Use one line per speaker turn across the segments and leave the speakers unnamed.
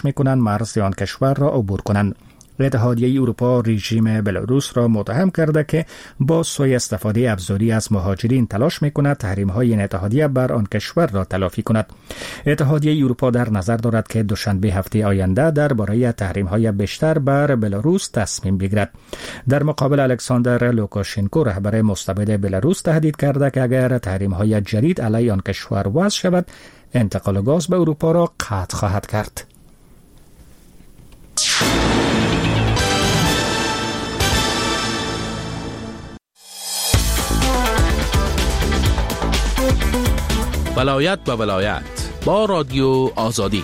می‌کنند مرز آن کشور را عبور کنند. اتحادیه اروپا رژیم بلاروس را متهم کرده که با سوء استفاده ابزاری از مهاجرین تلاش می‌کند تحریم‌های این اتحادیه بر آن کشور را تلافی کند. اتحادیه اروپا در نظر دارد که دوشنبه هفته آینده درباره تحریم‌های بیشتر بر بلاروس تصمیم بگیرد. در مقابل الکساندر لوکاشنکو رهبر مستبد بلاروس تهدید کرده که اگر تحریم‌های جدید علیه آن کشور وضع شود، انتقال گاز به اروپا را قطع خواهد کرد.
ولایت به ولایت با رادیو آزادی.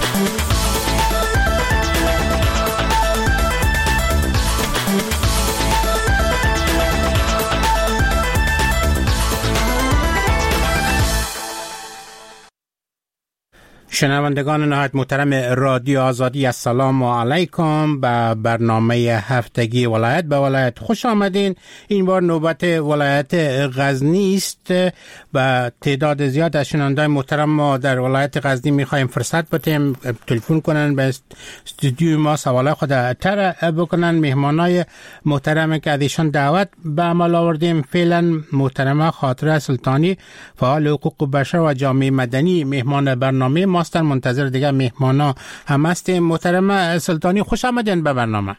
شنوندگان نهایت محترم رادیو آزادی، السلام علیکم. به برنامه هفتگی ولایت به ولایت خوش آمدین. این بار نوبت ولایت غزنی است. و تعداد زیاد از شنوندگان محترم ما در ولایت غزنی میخوایم فرصت بدیم تلفن کنن به استودیو ما، سوالات خود طرح بکنن. مهمانای محترم که از ایشان دعوت به عمل آوردیم فعلا محترمه خاطره سلطانی، فعال حقوق بشر و جامعه مدنی مهمان برنامه ما. منتظر دیگه مهمانا هم هستیم. محترم سلطانی خوش آمدین به برنامه.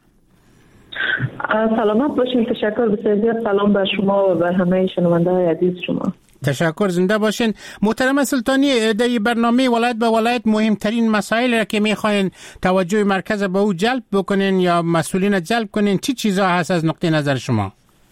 سلامت باشین. تشکر بسیار. سلام به شما و به همه شنونده‌های عزیز شما.
تشکر، زنده باشین. محترم سلطانی، در برنامه ولایت به ولایت مهمترین مسائل را که میخواین توجه مرکز به او جلب بکنین یا مسئولین جلب کنین چی چیزا هست از نقطه نظر شما؟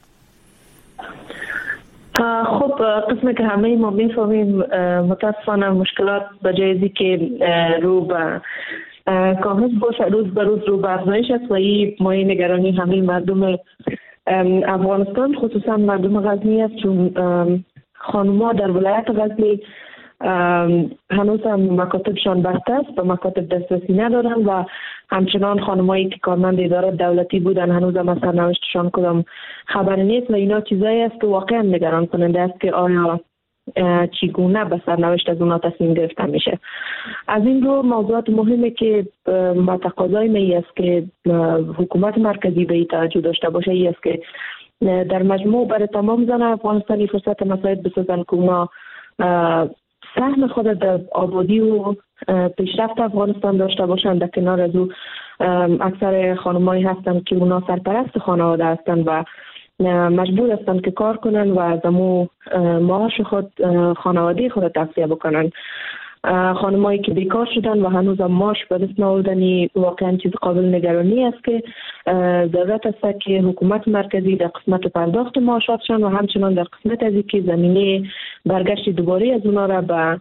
خب قسمی که همه ما میفهمیم متاسفانه مشکلات به جایزی که رو به کاهش باشه روز به روز رو به افزایش است و این مایه نگرانی همه مردم افغانستان خصوصا مردم غزنی است، چون خانم‌ها در ولایت غزنی هنوز هم مکاتبشان بسته است، به مکاتب دسترسی ندارن و همچنان خانمایی که کارمند اداره دولتی بودن هنوز هم از سرنوشتشان کدام خبر نیست و اینا چیزایی است که واقعا نگران کننده است که آیا چگونه به سرنوشت از اونا تصمیم گرفته میشه. از این رو موضوعات مهمه که با تقاضای می است که حکومت مرکزی به این توجه داشته باشه ای است که در مجموع برای تمام زن افغانستانی فرصت مساعد بسازن که اونا سهم خود در آبادی و پیشرفت افغانستان داشته باشند. در کنار از او اکثر خانمایی هستند که اونا سرپرست خانواده هستند و مجبور هستند که کار کنند و از امو معاش خود خانواده خود تغذیه بکنند. خانمایی که بیکار شدن و هنوز هم معاش به دست نآوردنی واقعا چیز قابل نگرانی است که ضرورت است که حکومت مرکزی در قسمت پرداخت معاشاتشان و همچنان در قسمت از اینکه زمینه برگشت دوباره از اونا را به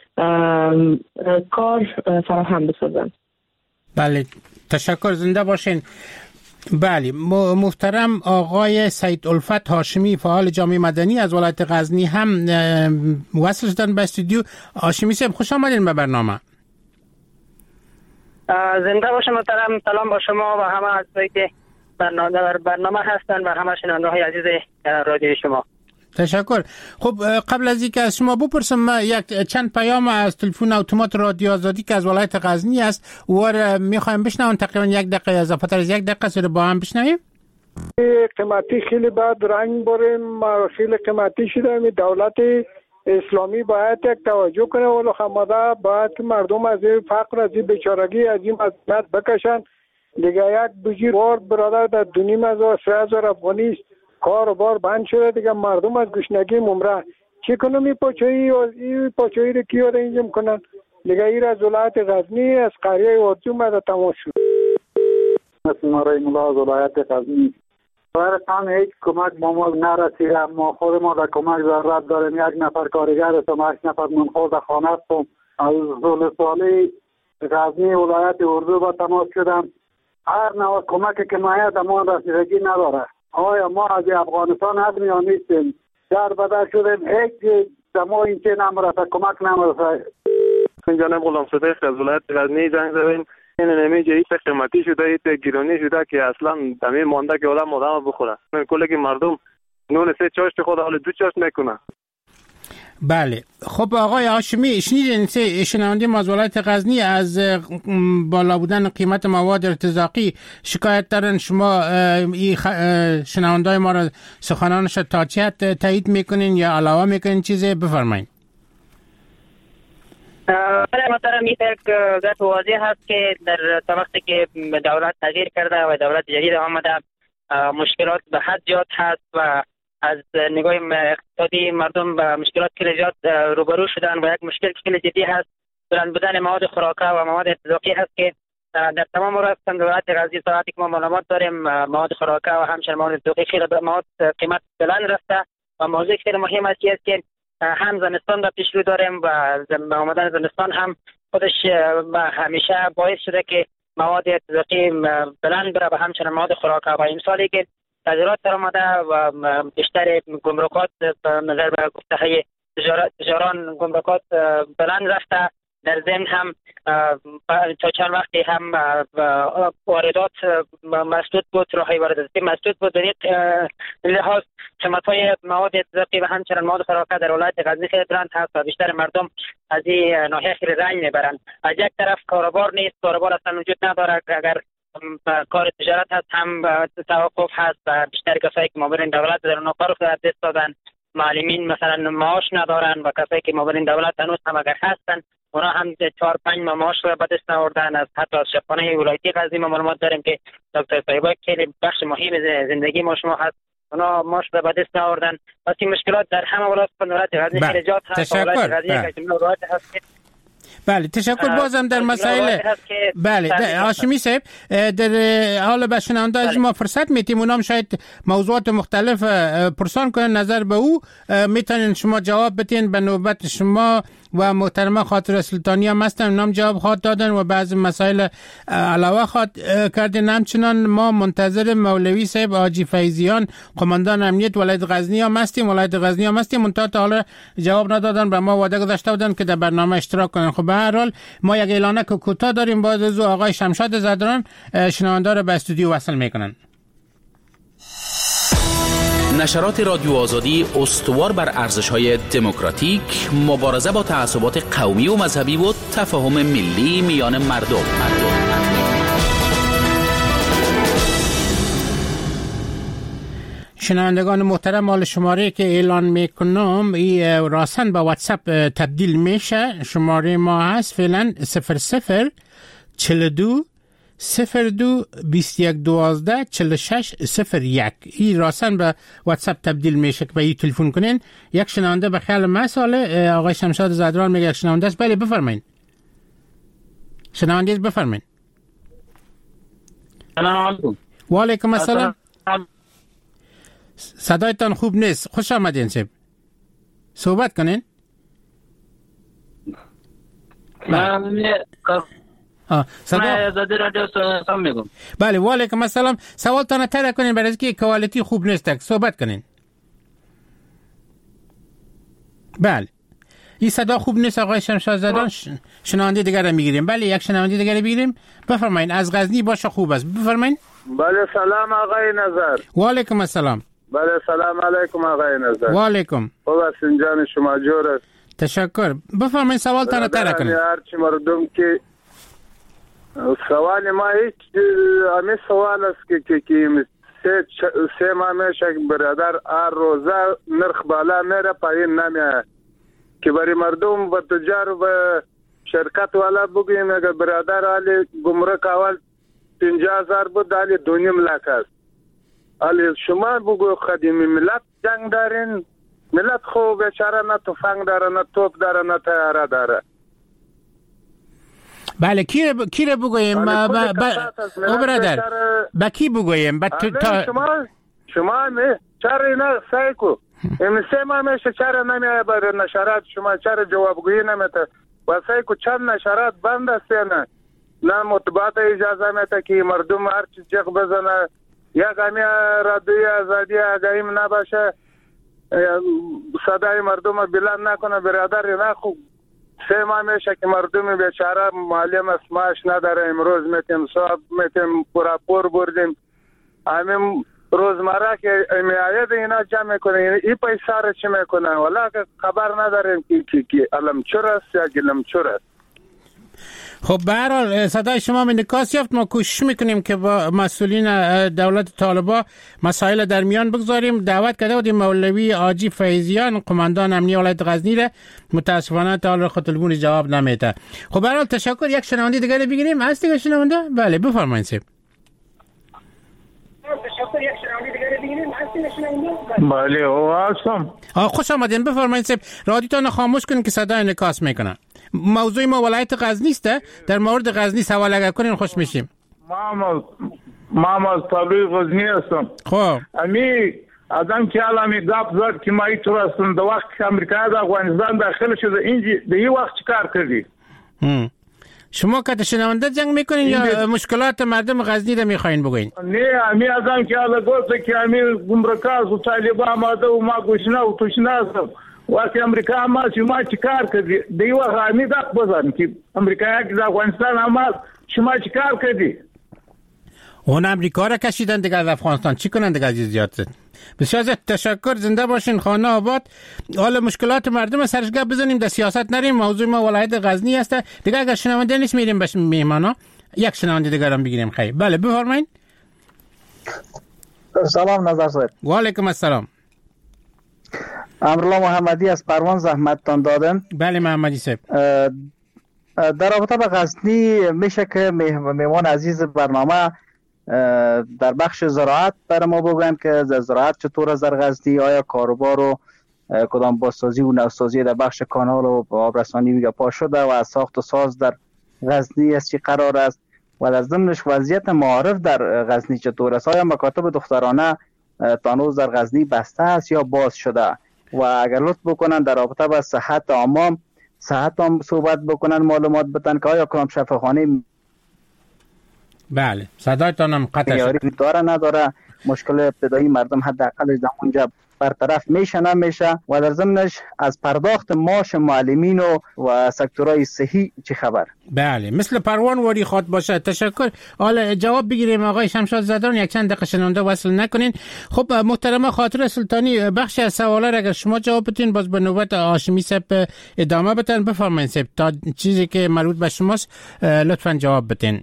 کار فراهم بسازند.
بله، تشکر، زنده باشین. بله، محترم آقای سید الفت هاشمی فعال جامعه مدنی از ولایت غزنی هم وصل شدن به استودیو. هاشمی صاحب خوش آمدین به برنامه.
زنده باشم محترم. سلام با شما و همه عزیزایی که در برنامه هستن و همه شنونده‌های عزیز رادیو شما.
تشکر. خب قبل از اینکه از شما بپرسم چند پیام از تلفن اتومات رادیو آزادی که از ولایت غزنی است و میخوایم بشنویم تقریبا 1 دقیقه اضافه از 1 دقیقه سر با هم بشنویم.
قیمتی خیلی بعد رنگ بریم خیلی قیمتی شده. می دولت اسلامی باید یک توجه کنه و خماده باید که مردم از این فقر از این بیچارگی از این مزمت بکشن. دیگه یک بجیر بار برادر در 2,500 افغانی است. کار و بار بند شده دیگه، مردم از گشنگی ممره. چی کنم این پاچایی رو کیا را انجام کنن دیگه؟ این از ولایت غزنی از قریه وردی اومده تماس شد.
مرای ملا از ولایت غزنی برایتان هیچ کمک با ما نرسیده. ما خود ما در کمک ضرورت داریم. 1 نفر کارگر هستم، 8 نفر منخور در خانه هستم. از ولسوالی غزنی ولایت اردو با تماس شدم. هر نوع کمکی که مایه ما رسیدگی نداره. آیا ما از افغانستان هستیم یا نیستیم؟ در بدر شدیم، هیچ دما این چه نمرسه، کمک نمرسه.
جناب غلام صدیق از ولایت غزنی زنگ زدیم. این نمیجه ایت قیمتی شده، ایت گیرانی شده که اصلا دمی مانده که آدم بخوره. کلی که مردم نون 3 چاشت خود حال 2 چاشت میکنه.
بله. خب آقای هاشمی، شنیدین شنونده ما از ولایت غزنی از بالا بودن قیمت مواد ارتزاقی شکایت دارن. شما شنونده ما را سخنانش تا چه حد تایید میکنین یا علاوه میکنین چیزی بفرمایید؟
برای محترم یک ذات واضح هست که در وقتی که دولت تغییر کرده و دولت جدید آمده مشکلات به حد زیاد هست و از نگاه اقتصادی مردم به مشکلات خیلی زیاد روبرو شدن و یک مشکل خیلی جدی هست بلند بودن مواد خوراکه و مواد ارتزاقی هست که در تمام رفتن دولت غزنی ساعتی که ما معلومات داریم مواد خوراکه و همچنین مواد ارتزاقی خیلی مواد قیمت بلند رفته و موضوع خیلی مهم است که هم زمستان را پیش رو داریم و آمدن زمستان هم خودش همیشه باعث شده که مواد ارتزاقی بلند بره و همچنین مواد خوراکه و این سالی که تغییرات در آمده و بیشتر گمرکات نظر به گفته های تجاران گمرکات بلند رفته. در ضمن هم تا چند وقتی هم واردات مسدود بود، راهی وارداتی مسدود بود. در این لحاظ قیمت‌های مواد ارتزاقی و همچنین مواد خوراکه در ولایت غزنی خیلی بلند هست و بیشتر مردم از این ناحیه خیلی رنج میبرند. از یک طرف کاروبار نیست، کاروبار اصلا وجود نداره، اگر کار تجارت هست هم توقف هست و بیشتر کسایی که مابین دولت در اونها کار از دست دادن، معلمین مثلا معاش ندارن و کسایی که مابین دولت هنوز هم اگر هستن اونا هم 4-5 معاش رو به دست نآوردن. از حتی از شفاخانه ولایتی غزنی ما معلومات داریم که دکتر طیبه خیلی بخش مهم زندگی ما شما هست، اونا معاش رو به دست نآوردن. پس این مشکلات در همه ولایت غزنی خیلی زیاد هست.
بله تشکر. بازم در مسائل بله هاشمی صاحب در حال به شنونده از ما فرصت میتیم اونام شاید موضوعات مختلف پرسان کنن، نظر به او میتونین شما جواب بتین به نوبت شما و محترمه خاطر سلطانی هم هستن، اونام جواب خواهد دادن و بعض مسائل علاوه خواهد کردن. همچنان ما منتظر مولوی صاحب حاجی فیضیان قماندان امنیت ولایت غزنی هم هستیم، منتها تا حالا جواب ندادن، به ما وعده گذاشته بودن که در برنامه اشتراک کنن. خب به هر حال ما یک اعلانه کوتاه داریم، بعد از آقای شمشاد زدران شنونده را به استودیو وصل میکنن.
نشرات رادیو آزادی استوار بر ارزش‌های دموکراتیک، مبارزه با تعصبات قومی و مذهبی و تفاهم ملی میان مردم.
شنوندگان محترم، مال شماره که اعلان میکنم این راسن با واتساپ تبدیل میشه. شماره ما هست فعلا 00 42 02 21 12 46 01. این راسن به واتساپ تبدیل میشه که به این تلفن کنین. یک شنونده به خیال مسئله آقای شمشاد زدران میگه یک شنونده است. بله بفرمایید. شنونده است بفرمایید.
سلام علیکم.
و علیکم السلام. صدایتان خوب نیست. خوش آمدین صاحب. صحبت کنین.
صدا رادیو سلام میگم.
بله و علیکم السلام. سوالتان طرح کنین برای اینکه کوالیتی خوب نیست. صحبت کنین. بله. این صدا خوب نیست آقای شمشاد زدان. شنونده دیگر را میگیریم. بله یک شنونده دیگر بگیریم. بفرمایید. از غزنی باشه خوب است. بفرمایید.
بله سلام آقای نظر.
و علیکم السلام.
بله سلام علیکم آقای نظر.
و علیکم.
خوب هستین جان شما جور است.
تشکر. بفرمایید سوالتان طرح کنید.
هرچی مردم که سوال ما هیچ همین سوال است که سه ماه میشه برادر هر روزه نرخ بالا میره پایین نمیه که برای مردم و تجار و شرکت والا بگویم اگر برادر حالی گمرک اول 50,000 بود حالی 2.5 لک است. حالی شما بگو خدیمی ملت جنگ دارین، ملت خوب بیچاره نه تفنگ داره نه توپ داره نه تیاره داره.
بله کی رو بگویم برادر با کی بگویم
شما چرا اینا سایکو سه ماه میشه چرا نمیه برای نشرات شما چرا جوابگویی نمیته و سایکو چند نشرات بند است نه مطبوعات اجازه میته که مردم هر چیز جغ بزنه یک همی رادیوی آزادی آگاهیم نباشه صدای مردم بلند نکنه برادر نه خوب سه ماه میشه که مردم بیچاره معلم اسماش نداره امروز میتیم صاحب میتیم راپور بردیم همین روزمره که میآید اینا جمع میکنه، این پیسه را چی میکنه؟ ولی که خبر نداریم که علمچور است یا گلمچور است.
خب به هر حال صدای شما انعکاس یافت. ما کوشش میکنیم که با مسئولین دولت طالبان مسائل در میان بگذاریم. دعوت کرده بودیم مولوی حاجی فیضیان قماندان امنیه ولایت غزنی را، متاسفانه تا حالا تلفن جواب نمیده. خب به هر حال تشکر. یک شنونده دیگه بگیریم. هست دیگه شنونده؟ بله بفرمایید سیب.
بله او هستم.
خوش آمدین. بفرمایید سیب. رادیوتون خاموش کنین که صدای انعکاس میکنه. موضوع ما ولایت غزنی است. در مورد غزنی سوال اگر کنین خوش میشیم.
ما از طبیعی غزنی هستم.
خب
امی آدم که علمی گپ زد که ما اینطور هستم در وقت که امریکا در افغانستان داخل شده اینجی در این وقت چیکار کردی؟
شما که شنونده جنگ میکنین یا مشکلات مردم غزنی را میخواین بگوین؟
نه امی آدم که علا گفت که امی گمرکاز و طالبان آمده و ما گوشنه و توشنه هستم وقتی امریکا آمد شما چیکار کردی؟ در این وقت امی دق بزن که امریکا که در افغانستان آمد شما چیکار کردی؟
اون امریکا را کشیدن دیگه از افغانستان، چی کنن دیگه عزیزیات؟ بسیار تشکر. زنده باشین. خانه آباد. حالا مشکلات مردم سرش گپ بزنیم، در سیاست نریم. موضوع ما ولایت غزنی است دیگه. اگر شنونده نیست میریم به میهمانا. یک شنونده دیگه هم بگیریم. خیر بله بفرمایید.
سلام نظر صاحب.
و علیکم السلام.
امرالله محمدی از پروان زحمتتان دادم.
بله محمدی صاحب.
در رابطه با غزنی میشه که میهمان عزیز برنامه در بخش زراعت برای ما بگویم که زراعت چطور است در غزنی؟ آیا کاروبار و کدام بازسازی و نوسازی در بخش کانال و آبرسانی پا شده و از ساخت و ساز در غزنی است چی قرار است؟ و در ضمنش وضعیت معارف در غزنی چطور است؟ آیا مکاتب دخترانه تانوز در غزنی بسته است یا باز شده؟ و اگر لطف بکنن در رابطه با صحت عامه هم صحبت بکنن، معلومات بدن که آیا کدام شفاخانه
بله صدایتان هم قطع شد
داره نداره، مشکل ابتدایی مردم حداقلش در اونجا برطرف میشه نمیشه، و در ضمنش از پرداخت معاش معلمین و سکتورهای صحی چه خبر؟
بله مثل پروان واری خواد باشه. تشکر. حالا جواب بگیریم آقای شمشاد زدران. یک چند دقیقه شنونده وصل نکنین. خب محترمه خاطر سلطانی بخش از سوالا اگر شما جواب بدین باز به نوبت هاشمی صاحب ادامه بدن. بفرمایید صاحب تا چیزی که مربوط به شماست لطفاً جواب بدین.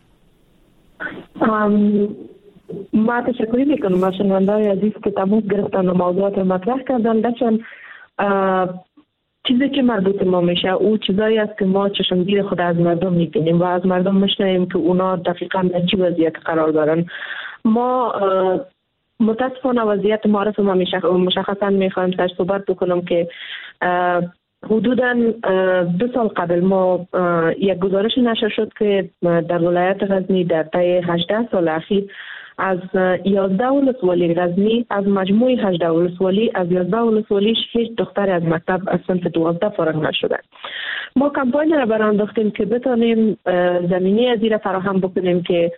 ما تشکر میکنم از شنونده‌های عزیز که تماس گرفتن و موضوعات مطرح کردن. داشتن چیزی که مربوط ما میشه او چیزایی است که ما چشمگیر خود از مردم میبینیم و از مردم میشنویم که اونا دقیقاً در چه وضعیت قرار دارن. ما متاسفانه وضعیت معارف ما مشخصا میخوایم سر صحبت بکنم که حدوداً 2 سال قبل ما یک گزارش نشر شد که در ولایت غزنی در طی 18 سال اخیر از 11 ولسوالی غزنی، از مجموع 18 ولسوالی، از 11 ولسوالیش هیچ دختر از مکتب از صنف 12 فارغ نشده. ما کمپاین را برانداختیم که بتانیم زمینه از این فراهم بکنیم که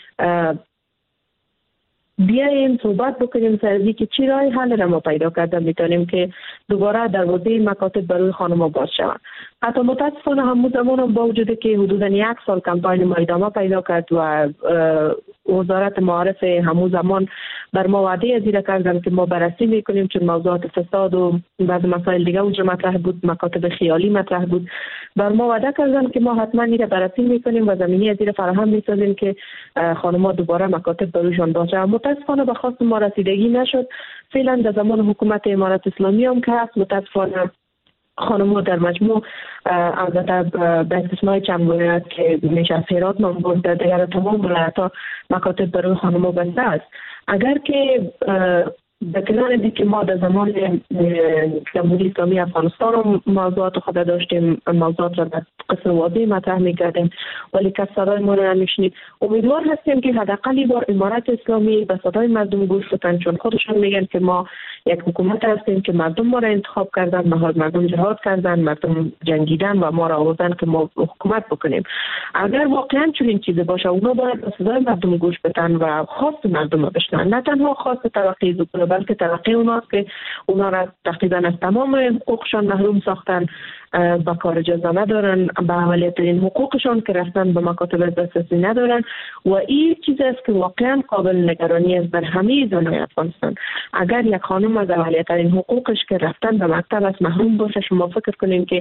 بیاییم صحبت بکنیم سر که چی راه حل را ما پیدا کردن میتونیم که دوباره دروازه مکاتب برای خانم‌ها باز شود. حتی متاسفانه همون زمان با وجود که حدوداً 1 سال کمپاین ما ادامه پیدا کرد و وزارت معارف همون زمان بر ما وعده از این کردن که ما بررسی میکنیم، چون موضوعات فساد و بعض مسائل دیگه اونجا مطرح بود، مکاتب خیالی مطرح بود. بر ما وعده کردن که ما حتما این را بررسی میکنیم و زمینه از این فراهم میسازیم که خانم‌ها دوباره مکاتب برایشان باشه. متاسفانه به خواست ما رسیدگی نشد. فعلا در زمان حکومت امارات اسلامی هم که هست متاسفانه خانم‌ها در مجموع البته به استثنای چند ولایت که میشه از هرات نام برد، در دیگر تمام ولایت‌ها مکاتب برای خانم‌ها بسته است. اگر که به کنار که ما در زمان جمهوری اسلامی افغانستان رو موضوعات خود داشتیم، موضوعات را در قصر واضح مطرح میکردیم ولی کس صدای ما را نمیشنید. امیدوار هستیم که حداقل بار امارات اسلامی به صدای مردم گوش بدن، چون خودشون میگن که ما یک حکومت هستیم که مردم ما را انتخاب کردن، مردم جهاد کردن، مردم جنگیدن و ما را آوردن که ما حکومت بکنیم. اگر واقعا چنین چیزی باشه اونا باید به صدای مردم گوش بدن و خواست مردم را بشنون، نه تنها خواست طبقه زوکر بلکه طبقه اوناست که اونا را تقریبا از تمام حقوقشان محروم ساختن. به کار اجازه ندارن، به اولیه‌ترین حقوقشان که رفتن به مکاتب دسترسی ندارن و این چیزی است که واقعا قابل نگرانی است بر همه زنان افغانستان. اگر یک خانم از اولیه‌ترین حقوقش که رفتن به مکتب است محروم باشه، شما فکر کنین که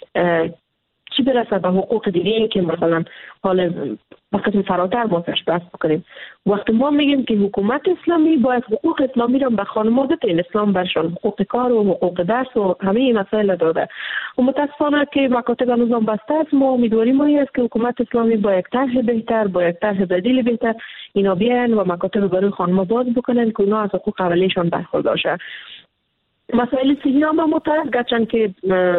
چی برسه به حقوق دیگه که مثلا حال وقتی فراتر باشش بحث بکنیم. وقتی ما میگیم که حکومت اسلامی باید حقوق اسلامی را به خانم‌ها بده، این اسلام برشان حقوق کار و حقوق درس و همه این مسائل داده و متاسفانه که مکاتب نظام بسته است. ما امیدواریم ما است که حکومت اسلامی با یک طرح بهتر، با یک طرح بدیل بهتر اینا بیان و مکاتب برای خانم‌ها باز بکنن که اونا از حقوق اولیه‌شان برخوردار شن. مسائل صحی هم متعارف گرچند که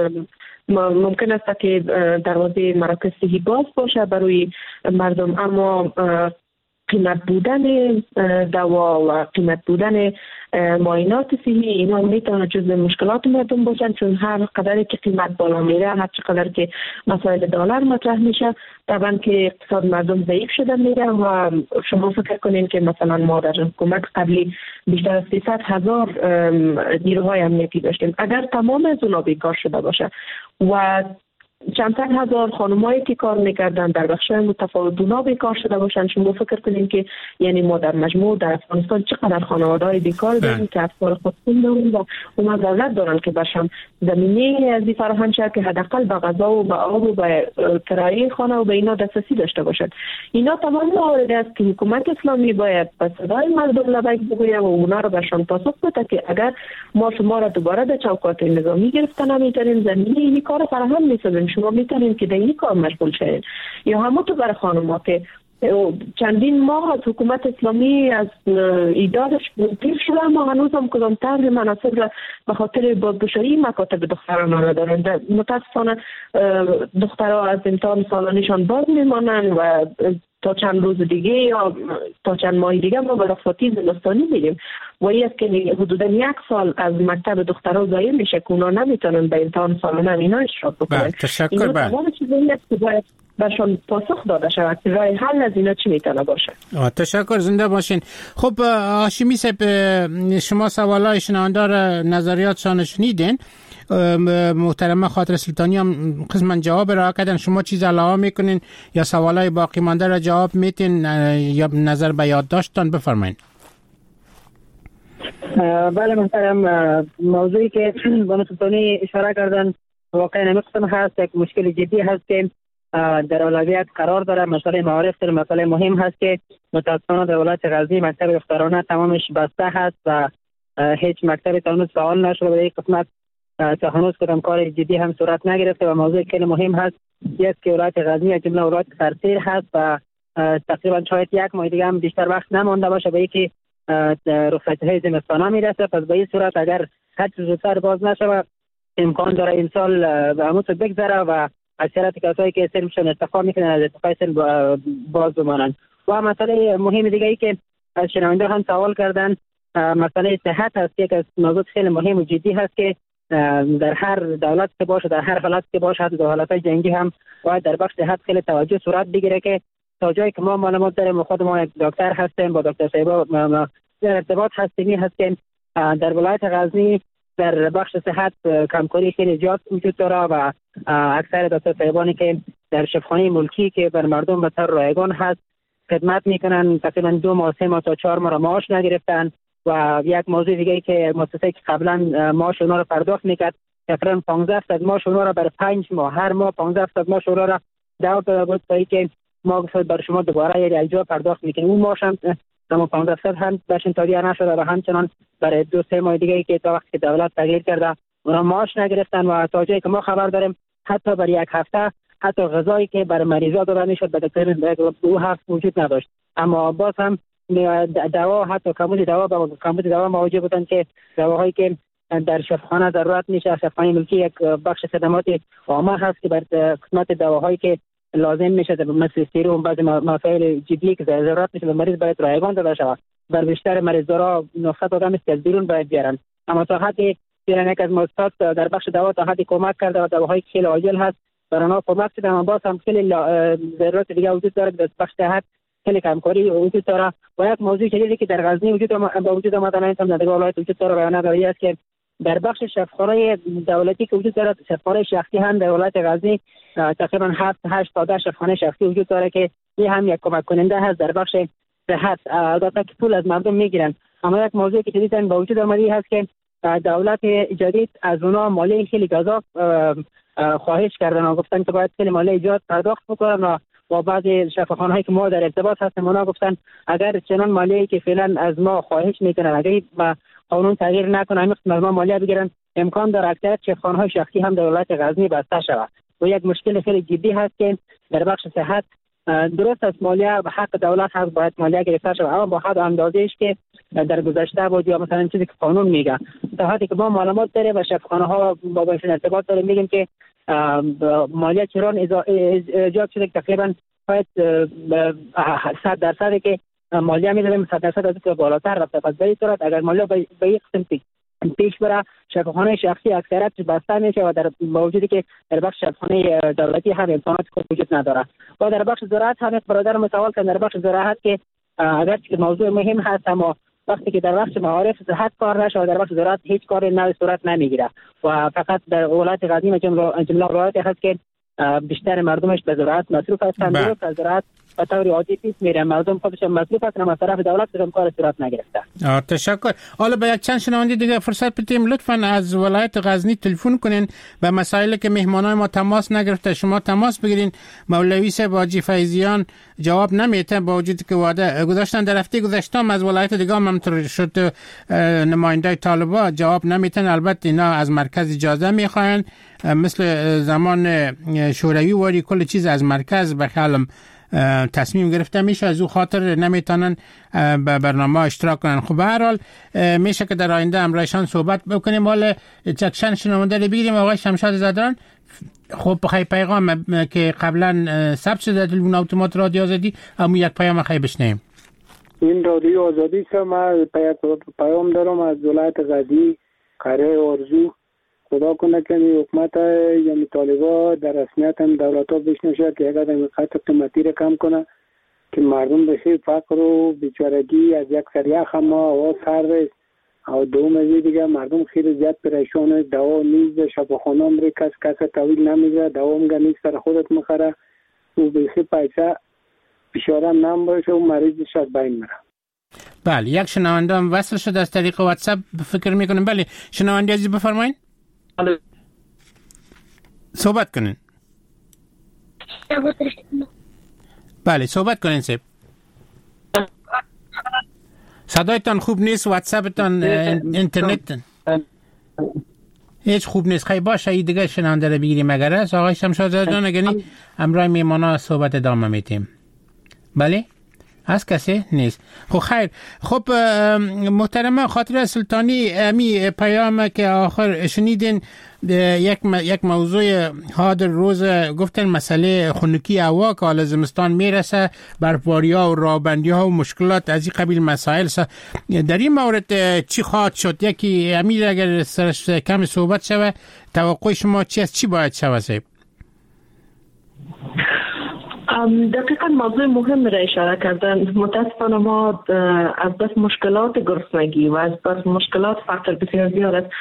ممکن است که دروازه مراکز صحی باز باشه برای مردم، اما قیمت بودن دوا و قیمت بودن معاینات صحی اینا میتونه جزء مشکلات مردم باشن، چون هر قدری که قیمت بالا میره، هر چقدر که مسائل دلار مطرح میشه، طبعا که اقتصاد مردم ضعیف شده میره و شما فکر کنین که مثلا ما در حکومت قبلی بیشتر از 300,000 نیروهای امنیتی داشتیم. اگر تمام از اونا بیکار شده باشه و چند صد هزار خانمایی که کار میکردن در بخش‌های متفاوت اونا بیکار شده باشن، شما فکر کنین که یعنی ما در مجموع در افغانستان چقدر خانواده‌های بیکار داریم که اطفال خودشون دارن و اونا ضرورت دارن که برشان زمینه از فراهم شد که حداقل به غذا و به آب و به کرایه خانه و به اینا دسترسی داشته باشد. اینا تمام موارد است که حکومت اسلامی باید به صدای مردم لبیک بگوید و اونا رو برشان پاسخ بده که اگر ما شما را دوباره در چوکات نظامی گرفتن نمیتونیم زمینه این کار فراهم می‌سازیم، شما میتونین که در این کار مشغول شید. یا همونطور برای خانم‌ها که چندین ماه از حکومت اسلامی از ایدادش پیر شده، اما هنوز هم کدام طرح مناسب را به خاطر بازگشایی مکاتب دختران ندارند. متاسفانه دخترها از امتحان سالانیشان باز میمانند و تا چند روز دیگه یا تا چند ماه دیگه ما به رخصتی زمستانی میریم و این است که حدودا 1 سال از مکتب دخترها ضایع میشه که اونا نمیتونن به امتحان سالانه اینا اشتراک بکنن.
تشکر.
تمام چیزایی است که باید برشان پاسخ داده شود که راه حل از اینا چی میتونه باشه.
تشکر، زنده باشین. خب هاشمی صاحب، شما سوالای شنونده را نظریاتشان شنیدین. محترمه خاطر سلطانی هم قسما جواب را کردن. شما چیز علاوه میکنین یا سوالای باقی مانده را جواب میتین یا نظر به یادداشتتان بفرمایید؟
بله محترم، موضوعی که بانو سلطانی اشاره کردن واقعا نمی‌قسم هست، یک مشکل جدی هست که در اولویت قرار داره. مسئله معارف در مسئله مهم هست که متاسفانه در ولایت غزنی مکتب دخترانه تمامش بسته هست و هیچ مکتبی تا هنوز فعال نشده. در این قسمت تا هنوز کدام کار جدی هم صورت نگرفته و موضوع خیلی مهم هست است که ولایت غزنی از جمله ولایت سرسیر هست و تقریبا شاید 1 ماه دیگه هم بیشتر وقت نمانده باشه به اینکه رخصتی‌های زمستانه میرسه. پس به این صورت اگر هر چیز زودتر باز نشه امکان داره این سال به همون بگذره و اکثریت کسایی که سرمشون ارتفاع میکنن از ارتفاع سن باز بمانند. و مسئله مهم دیگه ای که از شنونده هم سوال کردن مسئله صحت هست. یک از موضوع خیلی مهم و جدی هست که در هر دولت که باشه، در هر حالت که باشه، حتی در حالت جنگی هم باید در بخش صحت خیلی توجه صورت بگیره که تا جایی که ما معلومات داریم، خود ما یک دکتر هستیم، با دکتر صاحب در ارتباط هستیم، هستیم در ولایت غزنی در بخش صحت کمکاری خیلی زیاد وجود داره و اکثر دکتر صاحبانی که در شفاخانه ملکی که بر مردم به طور رایگان هست خدمت میکنن تقریبا 2 ماه 3 ماه تا 4 ماه معاش نگرفتن. و یک موضوع دیگه ای که مؤسسه که قبلا معاش اونها رو پرداخت میکرد تقریبا 15% معاش اونها رو بر 5 ماه هر ماه 15% معاش اونها رو دعوت داده بود تا اینکه ما گفتیم بر شما دوباره یک اجرا پرداخت میکنیم. اون معاش هم تمام 15% هم برشون تادیه نشده و همچنان برای 2-3 ماه دیگه ای که تا وقتی که دولت تغییر کرده اونها معاش نگرفتن و تا جایی که ما خبر داریم حتی بر 1 هفته حتی غذایی که بر مریضا داده میشد به دکتر 2 هفته وجود نداشت. اما باز هم دوا حتی کمبود دوا مواجه بودن که دواهایی که در شفاخانه ضرورت میشه، شفاخانه ملکی یک بخش خدمات عامه هست که بر قسمت دواهایی که لازم میشه مثل سیروم بعضی مسائل جدی که ضرورت میشه به مریض باید رایگان داده شود. بر بیشتر مریضا نسخه داده میشه که از بیرون باید بیارن. اما تا حدی یک از مؤسسات در بخش دوا تا حدی کمک کرده و دواهایی خیلی عاجل هست برای آنها کمک شده. اما باز هم خیلی ضرورت دیگه وجود داره در بخش صحت خیلی کمکاری وجود داره. و یک موضوع جدیدی که در غزنی وجود آمده نه هم در ولایت وجود داره بیان داری است که در بخش شفاخانه‌های دولتی که وجود دارد، شفاخانه شخصی هم در ولایت غزنی تقریبا 7 تا 10 شفاخانه شخصی وجود داره که این هم یک کمک کننده هست در بخش صحت. البته که پول از مردم میگیرن، اما یک موضوعی که جدیداً با وجود آمده هست که دولت جدید از اونا مالیه خیلی گزاف خواهش کردن و گفتن که باید خیلی مالیه ایجاد پرداخت بکنن و بعضی شفاخانه‌هایی که ما در ارتباط هستیم اونا گفتن اگر چنان مالیه‌ای که فعلا از ما خواهش میکنن اگر با قانون تغییر نکنه همین از ما مالیه بگیرن، امکان داره اکثر شفاخانه‌های شخصی هم در ولایت غزنی بسته شود و یک مشکل خیلی جدی هست که در بخش صحت درست است مالیه به حق دولت هست باید مالیه گرفته شود، اما با حد اندازه‌ایش که در گذشته بود یا مثلا چیزی که قانون میگه. تا حدی که ما معلومات داریم و شفاخانه‌ها با باشون ارتباط داریم میگیم که مالیه چرا ایجاد شده که تقریبا باید 100% که مالیه میدهیم 100% از که بالاتر رفته. پس به این صورت اگر مالیه به یک قسم پیش بره شفاخانه شخصی اکثریت بسته میشه و در باوجودی که در بخش شفاخانه دولتی هم امکانات خود وجود نداره. و در بخش زراعت هم برادرم سوال کردن در بخش زراعت که اگر که موضوع مهم هست اما وقتی که در بخش معارف صحت کار نشه و در بخش زراعت هیچ کاری نوی صورت نمیگیره و فقط در ولایت غزنی جمله ولایتی هست که بیشتر مردمش به زراعت مصروف هستند. درست از زراعت به طور عادی پیش میره، مردم خودشون مصروف هستند اما طرف دولت هم کار صورت نگرفته.
تشکر. حالا به یک چند شنونده دیگه فرصت بدیم، لطفاً از ولایت غزنی تلفن کنین به مسائلی که مهمانای ما تماس نگرفته شما تماس بگیرین. مولوی صاحب حاجی فیضیان جواب نمیده با وجودی که وعده گذاشتن در هفته گذشته از ولایت دیگه هم همطور شد نماینده طالبا جواب نمیدن. البته اینا از مرکز اجازه میخواین مثل زمان شوروی واری کل چیز از مرکز به خیالم تصمیم گرفته میشه، از او خاطر نمیتونن به برنامه اشتراک کنن. خب به هر حال میشه که در آینده امرایشان صحبت بکنیم. حالا چکشن شنونده رو بگیریم. آقای شمشاد زدران، خب بخوای پیغام که قبلا ثبت شده تلفن اتومات رادیو آزادی اما یک پیام خیلی بشنیم.
این رادیو آزادی که ما پیام دارم از ولایت غزنی قره آرزو، خدا کنه که حکومت یعنی طالبا در رسمیت هم دولت ها بشنشه که اگر این خط قیمتی رو کم کنه که مردم بشه فقر و بیچارگی از یک سریع خما و سر و دوم از دیگه مردم خیلی زیاد پریشانه، دوا نیست، شفاخانه هم کس طویل نمیگه، دوا هم نیست سر خودت مخره و بخی پیسه بیچاره نم باشه و مریضش از بین میره.
بله یک شنونده هم وصل شده از طریق واتساپ فکر میکنم. بله شنونده عزیز بفرمایید. صحبت کنین. بله صحبت کنین سیب. صدایتان خوب نیست، واتساپتان اینترنت هیچ خوب نیست. خیلی باشه ای دیگه شنونده رو بگیریم اگر است. آقای شمشاد زدران اگرنی امرای میمانا صحبت ادامه میتیم. بله از کسی نیست. خب خیر. خب محترمه خاطره سلطانی امی پیام که آخر شنیدین یک موضوع حاضر روز گفتن مسئله خنکی هوا که حال زمستان میرسه، برفباری ها و راهبندی ها و مشکلات از این قبیل مسائل در این مورد چی خواهد شد؟ یکی امیر اگر سرش کم صحبت شوه توقع شما چی از چی باید شوه صاحب؟
دقیقا موضوع مهم را اشاره کردن. متاسفانه ما از بس مشکلات گرسنگی و از بس مشکلات فقر بسیار زیاد است.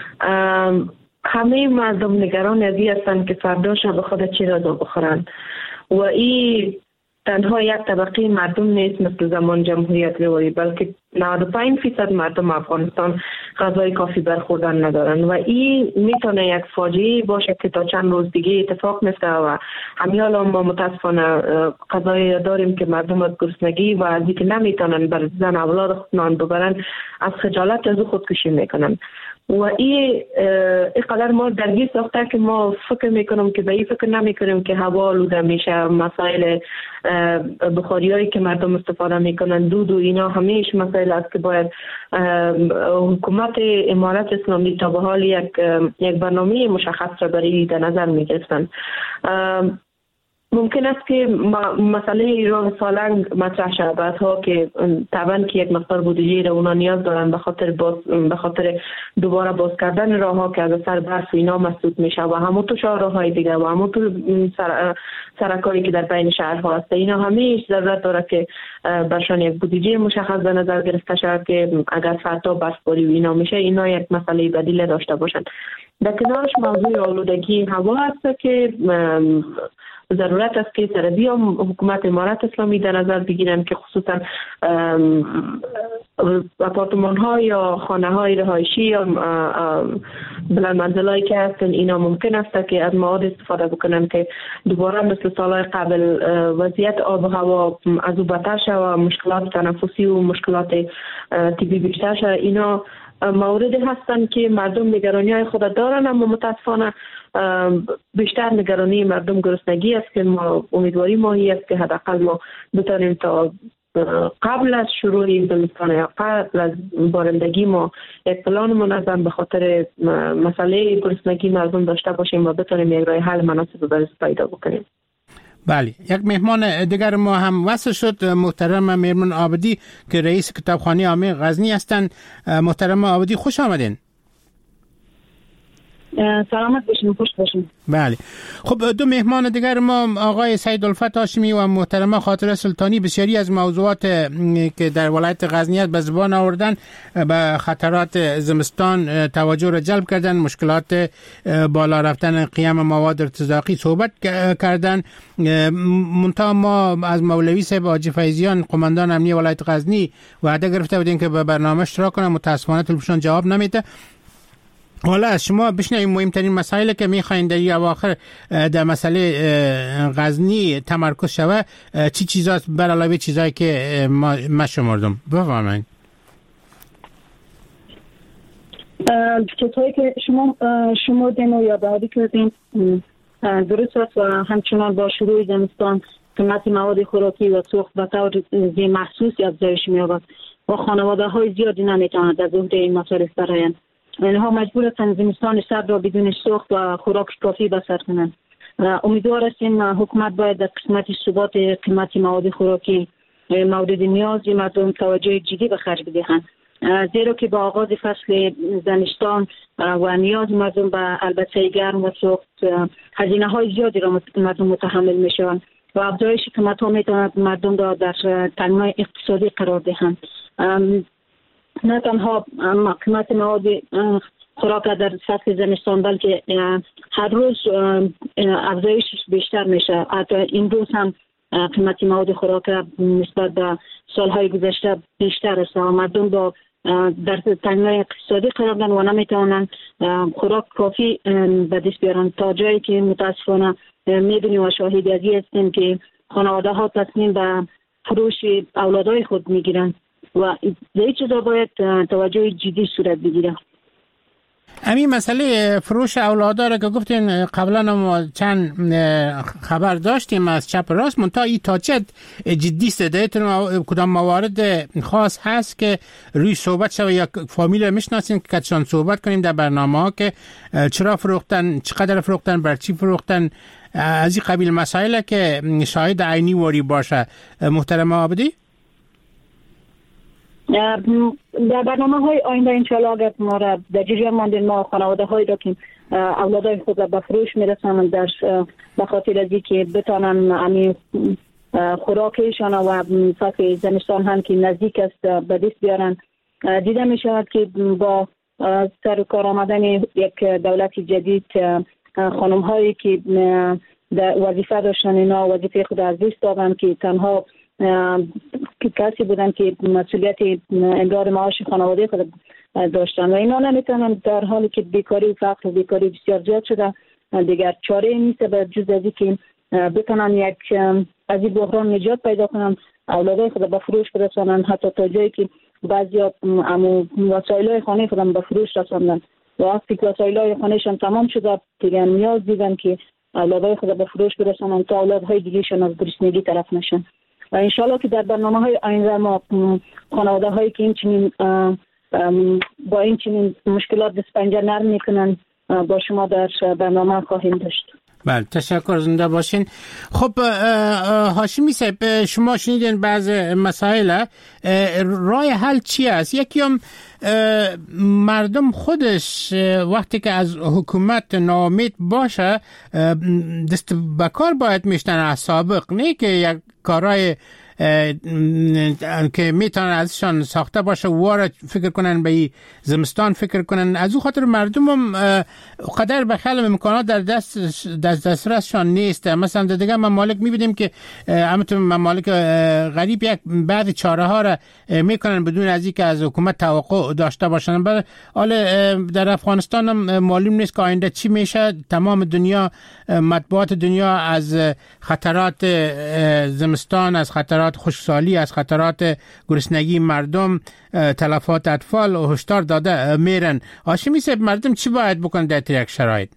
همه مردم نگران از این هستند که فردا شب خود چی را بخورند و این تنها یک طبقه مردم نیست مثل زمان جمهوریت رهایی، بلکه 95% مردم افغانستان غذای کافی برخوردن ندارن و این میتونه یک فاجعه باشه که تا چند روز دیگه اتفاق میفته و همین حالا ما متاسفانه قضایی داریم که مردم از گرسنگی و از اینکه نمیتونن بر زن اولاد خود نان ببرن از خجالت از خودکشی میکنن و این قدر ما درگیر ساخته که ما فکر میکنم که به این فکر نمیکنیم که هوا آلوده میشه، مسائل بخاری هایی که مردم استفاده میکنن، دود و اینا همیشه مسائل است که باید حکومت امارت اسلامی تا به حال یک برنامه مشخص را برای در نظر میگرفتن. ممکن است که مسئله راه سالنگ مطرح شود بعدها که طبعا که یک مقدار بودجه را اونا نیاز دارن به خاطر دوباره باز کردن راه ها که از اثر برف و اینا مسدود میشه و همونطور شهرهای دیگه و همونطور سرکایی که در بین شهرها هست. اینا همیشه ضرورت داره که برشان یک بودجه مشخص به نظر گرفته شود که اگر فردا برفباری و اینا میشه اینا یک مسئله بدیل داشته باشن. در کنارش موضوع آلودگی هوا هست که ضرورت است که سربی حکومت امارت اسلامی در نظر بگیرن که خصوصا اپارتمان ها یا خانه های رهایشی یا بلند منزلایی که هستن اینا ممکن است که از مواد استفاده بکنن که دوباره مثل سالهای قبل وضعیت آب و هوا از او بدتر شد و مشکلات تنفسی و مشکلات طبی بیشتر شد. اینا موردی هستن که مردم نگرانی های خود دارن، اما متاسفانه بیشتر نگرانی مردم گرسنگی است که ما امیدواری ماهی است که حداقل ما بتانیم تا قبل از شروع زمستان یا قبل از بارندگی ما یک پلان منظم به خاطر مسئله گرسنگی مردم داشته باشیم و بتانیم یک راه حل مناسب برای پیدا بکنیم.
بله، یک مهمان دیگر ما هم وصل شد، محترم میرمن عابدی که رئیس کتابخانه عامه غزنی هستند. محترم عابدی خوش آمدین.
سلامت باشین، خوش باشین.
بله، خب دو مهمان دیگر ما آقای سیدالفت هاشمی و محترمه خاطره سلطانی بسیاری از موضوعات که در ولایت غزنی به زبان آوردن، به خطرات زمستان توجه را جلب کردن، مشکلات بالا رفتن قیام مواد ارتزاقی صحبت کردن. منتها ما از مولوی صاحب حاجی فیضیان قماندان امنیه ولایت غزنی وعده گرفته بودیم که به برنامه اشتراک کنه، متاسفانه تلفنشون جواب نمیده. حالا از شما بشنویم مهمترین مسائلی که میخواین در اواخر در مسئله غزنی تمرکز شوه چی چیزاست بر علاوه چیزایی که ما شمردم. بفرمایید.
چیزهایی که شما شمردین و یادآوری کردین درست است و همچنان با شروع زمستان قیمت مواد خوراکی و سوخت به طور محسوسی افزایش می‌یابد و خانواده‌های زیادی نمی‌توانند از عهده این مصارف برآیند. اینها مجبور هستند زمستان سرد را بدون سوخت و خوراک کافی بسر کنند. امیدوار هستیم حکومت باید در قسمت ثبات قیمت مواد خوراکی مورد نیاز مردم توجه جدی به خرج بدهند، زیرا که با آغاز فصل زمستان و نیاز مردم به البته گرم و سوخت هزینه های زیادی را مردم متحمل می شوند و افزایش قیمت ها می تواند مردم را در تنگنای اقتصادی قرار دهند. نه تنها قیمت مواد خوراک در فصل زمستان بلکه هر روز افزایش بیشتر میشه. حتی این روز هم قیمت مواد خوراک نسبت به سالهای گذشته بیشتر است و مردم با در تنگنای اقتصادی قرار دارند و نمیتوانند خوراک کافی به دست بیارند، تا جایی که متاسفانه میدونیم و شاهد ازی هستیم که خانواده ها تصمیم به فروش اولادهای خود میگیرند و این چیزا باید توجه جدی صورت بگیره.
همین مسئله فروش اولادا را که گفتین قبلا ما چند خبر داشتیم از چپ راست، منتها این تا چه جدی است؟ دایتون کدام موارد خاص هست که روی صحبت شوه یا فامیل میشناسین که کتشان صحبت کنیم در برنامه ها که چرا فروختن، چقدر فروختن، بر چی فروختن، از این قبیل مسائل که شاید عینی واری باشه. محترم عابدی؟
در برنامه های آینده انشاءالله اگر ما را در جریان ماندین، ما خانواده هایی را که اولادای خود را به فروش میرسانند در به خاطر از اینکه بتانن خوراکشان و فصل زمستان هم که نزدیک است به دست بیارن، دیده می شود که با سر کار آمدن یک دولت جدید خانم هایی که وظیفه داشتن اینا وظیفه خود از دست دادن که تنها کسی بودن که مسئولیت امرار معاش خانواده خود داشتن و اینا نمیتونن، در حالی که بیکاری و فقر و بیکاری بسیار زیاد شده دیگر چاره نیست به جز از اینکه بتونن یک از این بحران نجات پیدا کنن، اولادای خود به فروش برسانن، حتی تا جایی که بعضیا وسایل‌های خانه خودم به فروش رساندن و وقتی که وسایل‌های خانهشان تمام شده دیگر نیاز دیدن که اولادای خود به فروش برسانن تا اولادهای دیگه‌شان از گرسنگی طرف نشن. و انشالله که در برنامه‌های آینده ما خانواده هایی که این با این چنین مشکلات دست پنجه نرم میکنن با شما در برنامه خواهیم داشت.
بله تشکر، زنده باشین. خب هاشمی صاحب، شما شنیدین بعض مسائل، راه حل چی است؟ یکی هم مردم خودش وقتی که از حکومت ناامید باشه دست بکار باید میشتن از سابق، نه که یک کارهای که میتونن ازشان ساخته باشه وارد فکر کنن به زمستان فکر کنن. از او خاطر مردم هم قدر به خیلی امکانات در دسترسشان نیست. مثلا در دیگه ممالک میبینیم که همونطور ممالک غریب یک بعضی چاره ها را میکنن بدون از اینکه از حکومت توقع داشته باشن. حالا در افغانستان هم معلوم نیست که آینده چی میشه. تمام دنیا، مطبوعات دنیا از خطرات زمستان، از خطرات خشکسالی، از خطرات گرسنگی مردم، تلفات اطفال و هشدار داده میرن. هاشمی صاحب، مردم چی باید بکنن در یک شرایط؟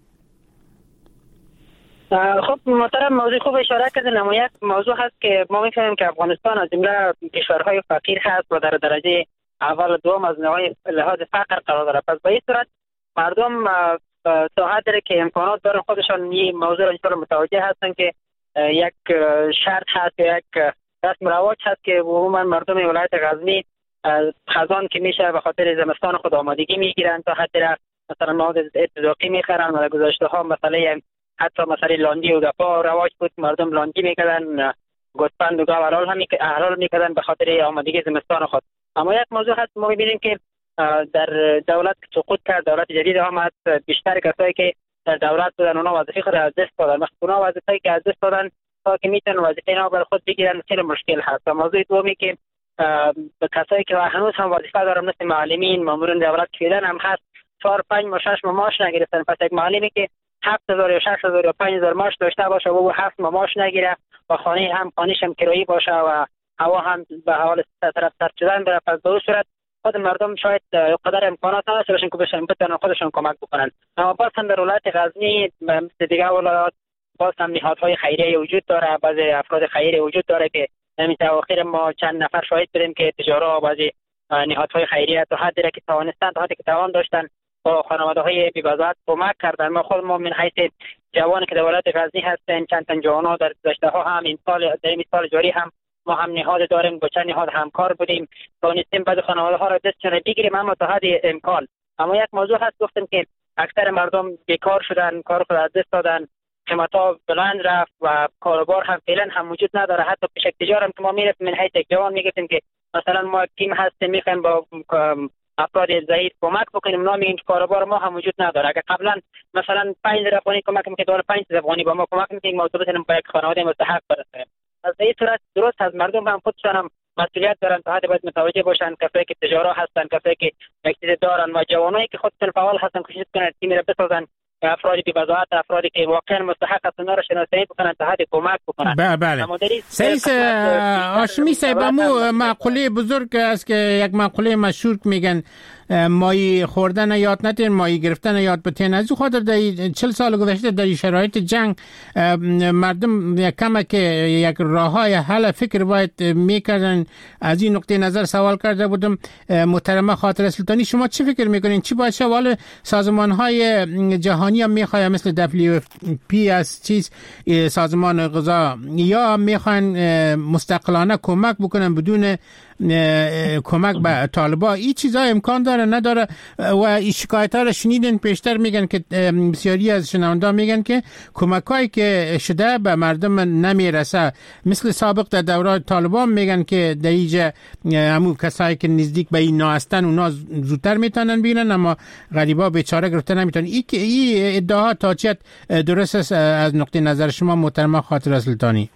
خب محترم، موضوع خوب اشاره کردن. اما یک موضوع هست که ما میفهمیم که افغانستان از جمله کشورهای فقیر هست و در درجه اول و دوم از لحاظ فقر قرار داره. پس به این صورت مردم تا حدی که امکانات دارن خودشان این موضوع را انشاءالله متوجه هستن که یک شرط هست یا یک رسم رواج هست که عموما مردم ولایت غزنی خزان که میشه به خاطر زمستان خود آمادگی میگیرن، تا حدی مثلا مواد اتزاقی میخرن و گذاشته ها مسئله حتی مثلا لاندی و گپا رواج بود، مردم لاندی میکردن، گوسفند و گاو حلال میکردن به خاطر آمادگی زمستان خود. اما یک موضوع هست ما میبینیم که در دولت سقوط کرد، دولت جدید آمد، بیشتر کسایی که در دولت بودن اونا وظیفه خود از دست دادن. اونا وظیفه‌ای که از دست دادن تا که میتونن وظیفه اینا بر خود بگیرن خیلی مشکل هست. و موضوع دومی که به کسایی که هنوز هم وظیفه دارن مثل معلمین، مامورین دولت فعلا هم هست 4 5 و 6 معاش نگرفتن. پس یک معلمی که 7000 یا 6000 یا 5000 معاش داشته باشه و 7 معاش نگیره و خانه‌ش هم کرایی باشه و هوا هم به حال طرف سر شدن بره، پس به اون صورت خود مردم شاید قدر امکانات نداشته باشن که بتونن خودشون کمک بکنن. اما باز هم در ولایت غزنی مثل دیگه ولایات باز هم نهادهای خیریه وجود داره، بعضی افراد خیریه وجود داره که همین اواخر ما چند نفر شاهد بودیم که تجارا بعضی نهادهای خیریه تا حدی که توانستن، تا حدی که توان داشتن با خانواده‌های بی‌بضاعت کمک کردن. ما خود من حیث جوانی که در ولایت غزنی هستیم، چند تا جوانا در گذشته ها هم این سال جاری هم ما هم نهاد داریم، با چند نهاد همکار بودیم، توانستیم بعضی خانواده‌ها را دستشون بگیریم اما تا حد امکان. اما یک موضوع هست گفتم که اکثر مردم بیکار شدن، کار خود از دست دادن، قیمتا بلند رفت و کاروبار هم فعلا هم وجود نداره. حتی پیش تجار هم که ما میرفتیم من حیث جوان میگفتیم که مثلا ما تیم هستیم میخوایم با افراد ضعیف کمک بکنیم، اونا میگن کاروبار ما هم وجود نداره. اگر قبلا مثلا 5000 افغانی کمک میکنیم، دور 5000 افغانی با ما کمک میکنیم، ما بتونیم با یک خانواده مستحق برسیم. از این صورت درست از مردم هم خودشان هم مسئولیت دارن، تا حد باید متوجه باشن. کسایی که تجارا هستن، کسایی که اقتصاد دارن و جوانایی که خودشون فعال هستن کوشش کنن تیم را بسازن، افرادی بی‌بضاعت، افرادی که واقعا مستحق هستن را شناسایی بکنن، تا حد کمک بکنن.
بله. سیس هاشمی صاحب، مو مقوله بزرگ است که یک مقوله مشهور میگن مایی خوردن یاد نتین، مایی گرفتن یاد بتین. از او خاطر در 40 سال گذشته در شرایط جنگ مردم کمه که یک راههای حل فکر باید میکردن. از این نقطه نظر سوال کرده بودم. محترمه خاطره سلطانی، شما چی فکر میکنین؟ چی باید شوال سازمان های جهانی هم میخواید مثل WFP از چیز سازمان غذا، یا میخواین مستقلانه کمک بکنن بدون کمک به طالبا؟ این چیزا امکان داره نداره؟ و این شکایت ها را شنیدین پیشتر، میگن که بسیاری از شنوندا میگن که کمکایی که شده به مردم نمیرسه. مثل سابق در دوره طالبان میگن که در اینجا همون کسایی که نزدیک به این هستن اونا زودتر میتونن بینن، اما غریبا بیچاره گرفته نمیتونن. این ادعا تا چه درست است از نقطه نظر شما محترمه خاطره سلطانی؟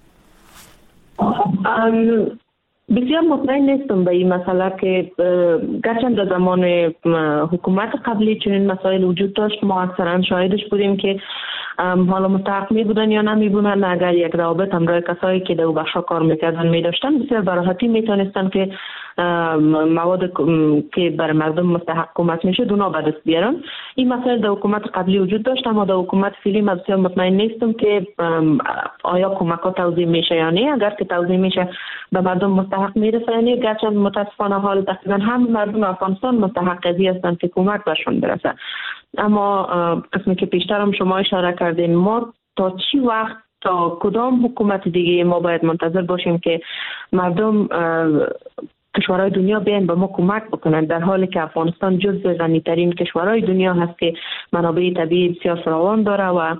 بسیار مطمئن نیستم به این مسئله که گرچند در زمان حکومت قبلی چنین مسائل وجود داشت، ما اکثرا شاهدش بودیم که حالا مستحق می بودن یا نمی بودن، اگر یک روابط همراه کسایی که در بخشا کار میکردن می داشتن، بسیار براحتی می تونستن که مواد که برای مردم مستحق کمک میشه دونا به دست بیارن. این مسائل در حکومت قبلی وجود داشت، اما در حکومت فعلی من بسیار مطمئن نیستم که آیا کمک ها توزیع میشه یا نه. اگر که توزیع میشه به مردم مستحق میرسه یا نه. گرچند متاسفانه حال تقریبا هم مردم افغانستان مستحق قضیه هستند که کمک برشون برسه. اما قسمی که پیشتر هم شما اشاره کردین، ما تا چی وقت، تا کدام حکومت دیگه ما باید منتظر باشیم که مردم کشورهای دنیا بیان به ما کمک بکنن، در حالی که افغانستان جزو غنی‌ترین کشورهای دنیا هست که منابع طبیعی بسیار فراوان داره و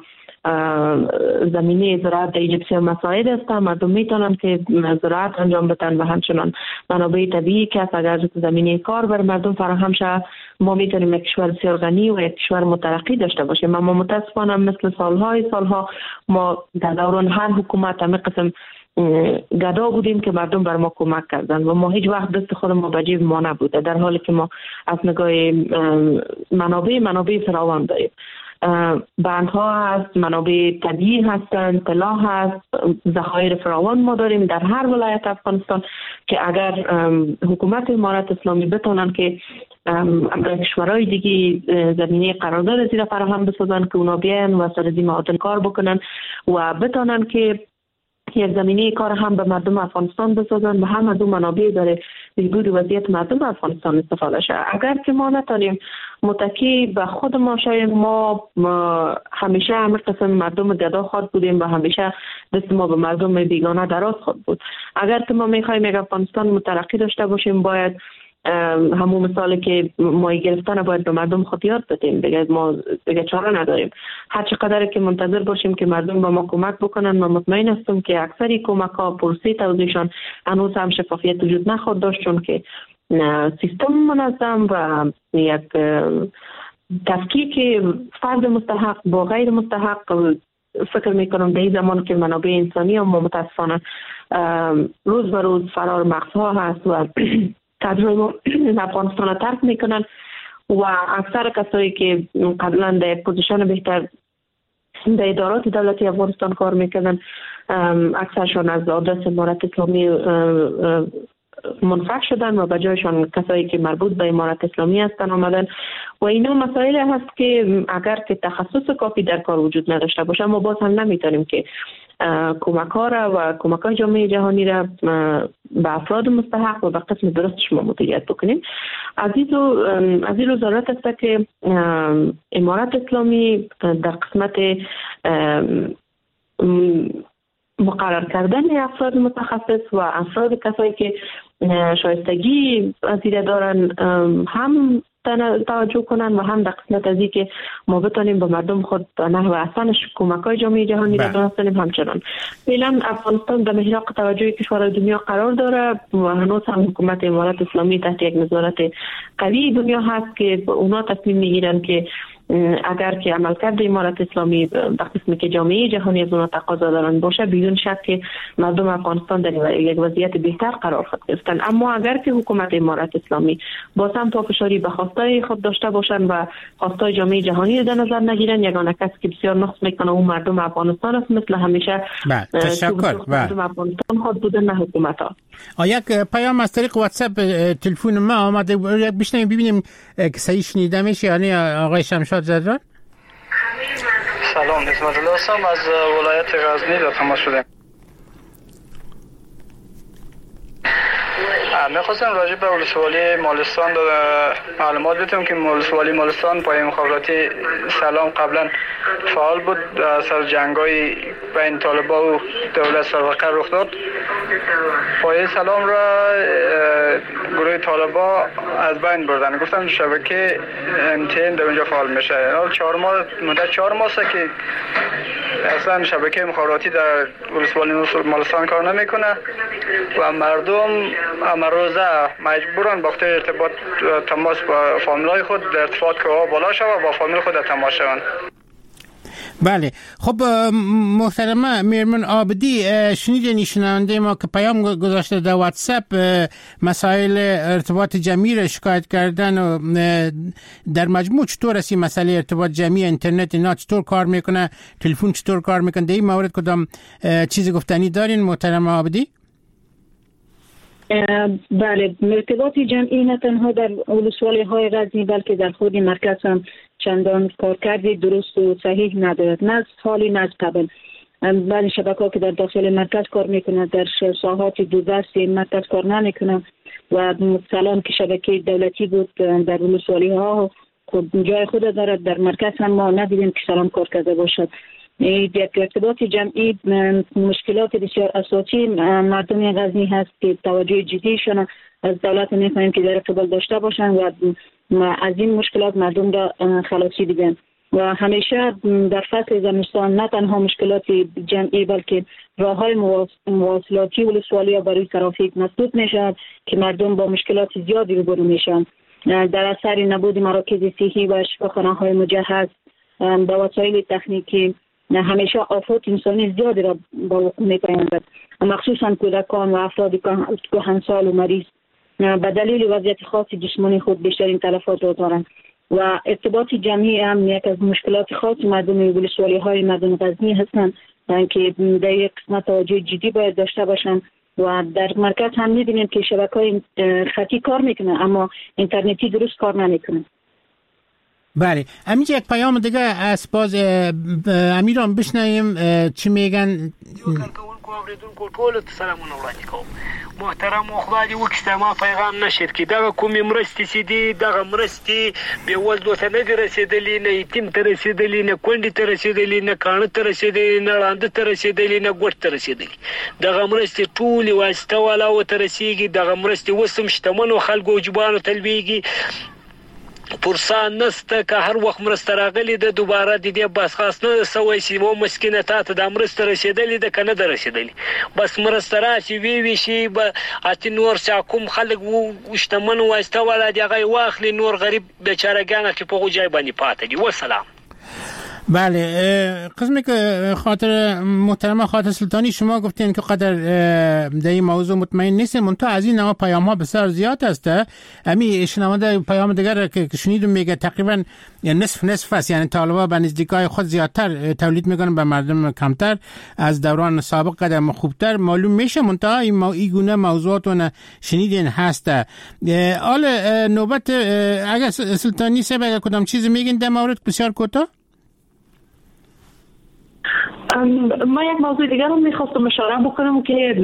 زمینه زراعت در اینجا بسیار مساعد است. مردم میتونن که زراعت انجام بدن و همچنان منابع طبیعی که از اگر زمینه کار بر مردم فراهم شود ما میتونیم یک کشور بسیار غنی و یک کشور مترقی داشته باشیم. اما متاسفانه مثل سالها ما در دوران هر حکومت همه قسم گدا بودیم که مردم بر ما کمک کردن و ما هیچ وقت دست خود ما به جیب ما نبوده، در حالی که ما از نگاه منابع فراوان داریم. بندها هست، منابع طبیعی هستند، طلا هست، ذخایر فراوان ما داریم در هر ولایت افغانستان که اگر حکومت امارت اسلامی بتونن که کشورهای دیگه زمینه قرارداد زیر فراهم بسازن که اونا بیان و سرزی معادن کار بکنن و بتونن که یک زمینه کار هم به مردم افغانستان بسازن و هم از اون منابع داره بهبود وضعیت مردم افغانستان استفاده شه. اگر که ما نتونیم متکی به خود ما شایم، ما همیشه همه قسم مردم گدا خود بودیم و همیشه دست ما به مردم بیگانه دراز خود بود. اگر که ما میخوایم یک افغانستان مترقی داشته باشیم باید همون مثالی که ماهی گرفتن باید به مردم خود یاد بدیم، دیگه چاره نداریم. هر چقدر که منتظر باشیم که مردم به ما کمک بکنن، من مطمئن هستم که اکثری کمک ها پروسه توزیعشان هنوز هم شفافیت وجود نخواهد داشت، چون که سیستم منظم و یک تفکیک فرد مستحق با غیر مستحق فکر میکنم در این زمان که منابع انسانی هم متاسفانه روز به روز فرار مغزها هست و کادرهای ما افغانستان ترک میکنن و اکثر کسایی که قبلا در پوزیشن بهتر در ادارات دولتی افغانستان کار میکنن اکثرشان از آدرس امارت اسلامی منفک شدن و به جایشان کسایی که مربوط به امارت اسلامی هستن آمدن و اینا مسائل هست که اگر که تخصص کافی در کار وجود نداشته باشه ما باز هم نمیتونیم که کمک ها را و کمک های جامعه جهانی را به افراد مستحق و به قسم درستش ما مدیریت بکنیم. از این رو ضرورت است که امارت اسلامی در قسمت مقرر کردن افراد متخصص و افراد کسایی که شایستگی وزیر دارن هم توجه کنن و هم در قسمت از این که ما بتانیم به مردم خود به نحو احسنش کمک‌های جامعه جهانی را برسانیم. همچنان فعلا افغانستان در محراق توجه کشورهای دنیا قرار داره و هنوز هم حکومت امارت اسلامی تحت یک نظارت قوی دنیا هست که اونا تصمیم میگیرن که اگر که عملکرد امارت اسلامی به قسمی که جامعه جهانی از اونها تقاضا دارن باشه بدون شک که مردم افغانستان در یک وضعیت بهتر قرار خواهد گرفتن. اما اگر که حکومت امارت اسلامی باز هم پافشاری به خواستای خود داشته باشن و خواستای جامعه جهانی در نظر نگیرن، یگانه کسی که بسیار نقص میکنه اون مردم افغانستان است، مثل همیشه مردم افغانستان خود بودن نه حکومت ها.
یک پیام از طریق واتساپ تلفن ما آمده، بشنویم ببینیم که صحیح شنیده میشه. یعنی آقای شمشاد زدران.
سلام، نسبت الله هستم از ولایت غزنی در تماس شدم. میخواستم راجع به ولسوالی مالستان معلومات بدم که ولسوالی مالستان پای مخابراتی سلام قبلا فعال بود، سر جنگای بین طالبان و دولت سابقه رخ داد. پای سلام را گروه طالبان از بین بردن، گفتن شبکه MTN در اونجا فعال میشه. مدت 4 ماه که اصلا شبکه مخابراتی در ولسوالی مالستان کار نمیکنه و مردم امروزه مجبورن با ارتباط تماس با فامیلای خود در ارتباط که بالا شود و با فامیل خود تماس شوند.
بله، خب محترمه میرمن عابدی، شنیدین شنونده ما که پیام گذاشته در واتساپ مسائل ارتباط جمعی را شکایت کردن و در مجموع چطور است این مسئله ارتباط جمعی اینترنت اینا چطور کار میکنه، تلفن چطور کار میکنه، در این مورد کدام چیزی گفتنی دارین محترمه عابدی؟
بله، ارتباط جمعی نه تنها در ولسوالی های غزنی بلکه در خود مرکز هم چندان کارکرد درست و صحیح ندارد، نه از حالی نه از قبل. بعضی شبکه‌ها که در داخل مرکز کار میکنه در ساحات دوردست مرکز کار نمیکنه و مثلا که شبکه دولتی بود در ولسوالی ها خود جای خود دارد، در مرکز هم ما ندیدیم که سلام کار کرده باشد. یک ارتباط جمعی مشکلات بسیار اساسی مردم غزنی هست که توجه جدیشان از دولت می‌خواهیم که در ارتباط داشته باشند و از این مشکلات مردم را خلاصی بدن. و همیشه در فصل زمستان نه تنها مشکلات جمعی بلکه راه‌های مواصلاتی ولسوالی برای ترافیک مسدود میشد که مردم با مشکلات زیادی روبرو میشن در اثر نبود مراکز صحی و شفاخانه‌های مجهز با وسایل تکنیکی. همیشه آفات انسانی زیادی را با وقوع می‌پیوندد، مخصوصا کودکان و افراد کهنسال و مریض به دلیل وضعیت خاص جسمانی خود بیشترین تلفات را دارند. و ارتباط جمعی هم یک از مشکلات خاص مردم ولسوالی‌های مردم غزنی هستند که در یک قسمت توجه جدی باید داشته باشند. و در مرکز هم می‌بینیم که شبکه‌های خطی کار میکنه اما اینترنتی درست کار نمیکنه.
بله، همینجا یک پیام دیگه از باز امیران بشنویم چی میگن.
ټول سلامونه وړاندې کوم. محترم خدای دې وکړي چې ما پیغام نشر کړي دغه کومې مرستې چې دي دغه مرستې بېوزلو ته نه دي رسېدلې، نه یتیم ته رسېدلې، نه کونډې ته رسېدلې، نه کاڼه ته رسېدلې، نه ړانده ته رسېدلې، نه ګوټ ته رسېدلې. دغه مرستې ټولې واسطه والاو ته رسېږي. دغه مرستې اوس هم شتمنو خلکو او جوبانو ته لوېږي. پرسان نسته که هر وخت مرسته راغلی ده دوباره د دې بس خاص نه سوی چې و مسکینه تا ته د مرسته رسېدلې ده که نه ده رسېدلې. بس مرسته راشي وی شي به اتې نور چا کوم خلک شتمن واسطه والا دي هغه یې واخلي، نور غریب بیچارهګان هغې په هغو جای باندې پاته دي. وسلام.
بله، قسمی که خاطر محترمه خاطر سلطانی شما گفتین که قدر در این موضوع مطمئن نیستیم، منتها از این نوع پیام ها بسیار زیاد است. امی شنونده پیام دیگر که شنیدم میگه تقریبا نصف است، یعنی طالبا به نزدیکای خود زیادتر تولید میکنن به مردم کمتر، از دوران سابق قدر خوبتر معلوم میشه. منتها این گونه موضوعاتون شنیدین هست. حال نوبت اگر سلطانی صاحب اگر کدام چیزی میگین در مورد بسیار کوتاه.
ما یک موضوع دیگر رو میخواستم اشاره بکنم که یعنی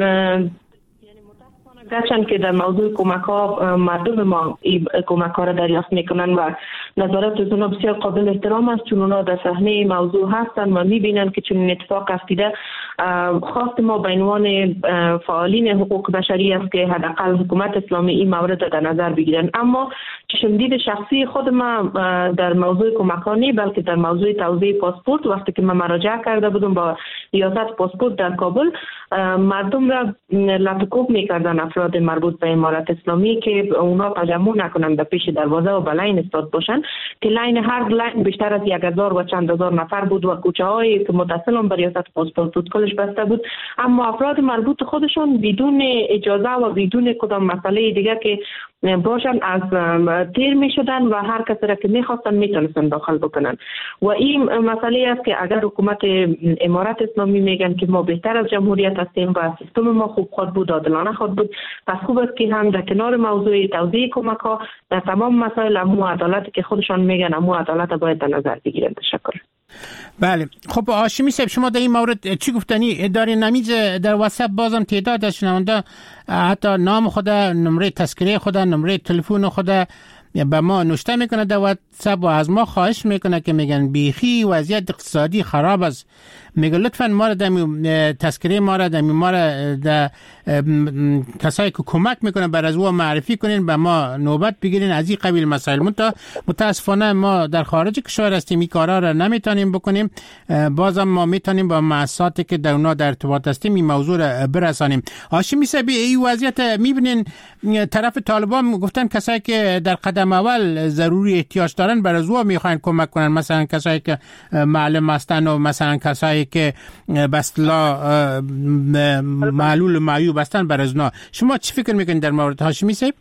متاسفانه گرچند که در موضوع کمک ها مردم ما کمک ها را دریافت میکنن و نظارت از اونا بسیار قابل احترام است، چون اونا در صحنه موضوع هستن و میبینن که چون اتفاق افتیده. خواست ما به عنوان فعالین حقوق بشری است که حداقل حکومت اسلامی این مورد را در نظر بگیرن. اما چشمدید شخصی خود ما در موضوع کمکانی بلکه در موضوع توزیع پاسپورت وقتی که من مراجعه کرده بودم با ریاست پاسپورت در کابل، مردم را لطکوب میکردن افراد مربوط به امارت اسلامی که اونا تجمع نکنند در پیش دروازه و بلاین استاد باشن که لاین هر لاین بیشتر از 1000 و چند هزار نفر بود و کوچه هایی که متصل به ریاست پاسپورت بود کلش بسته بود. اما افراد مربوط خودشون بدون اجازه و بدون کدام مسئله دیگه که باشن از تیر می شدن و هر کسی را که می خواستن می تونستن داخل بکنن. و این مسئله است که اگر حکومت امارت اسلامی میگن که ما بهتر از جمهوریت هستیم و سیستم ما خوب خود بود، عادلانه خود بود، پس خوب است که هم در کنار موضوع توزیع کمک ها در تمام مسائل امو عدالت که خودشان میگن امو عدالت باید در نظر بگیرن. تشکر.
بله، خب هاشمی صاحب شما در این مورد چی گفتنی دارین؟ نمیز در واتساپ بازم تعداد از شنونده حتی نام خود، نمره تذکره خود، نمره تلفن خود به ما نوشته میکنه در واتساپ و از ما خواهش میکنه که میگن بیخی وضعیت اقتصادی خراب است، میگه لطفاً ما را در تذکره ما را در کسایی که کمک میکنه بر از او معرفی کنین، به ما نوبت بگیرین از این قبیل مسائل. متاسفانه ما در خارج کشور هستیم این کارا را نمیتونیم بکنیم، بازم ما میتونیم با مؤسساتی که در اونا در ارتباط هستیم این موضوع را برسانیم. هاشمی صاحب این وضعیت میبینین طرف طالبان گفتن کسایی که در قدم اول ضروری احتیاج دارن بر از او میخواین کمک کنن، مثلا کسایی که معلم هستن و مثلا کسایی که به اصطلاح معلول معیوب هستن بر از اونا. شما چی فکر میکنید در مورد هاشمی صاحب؟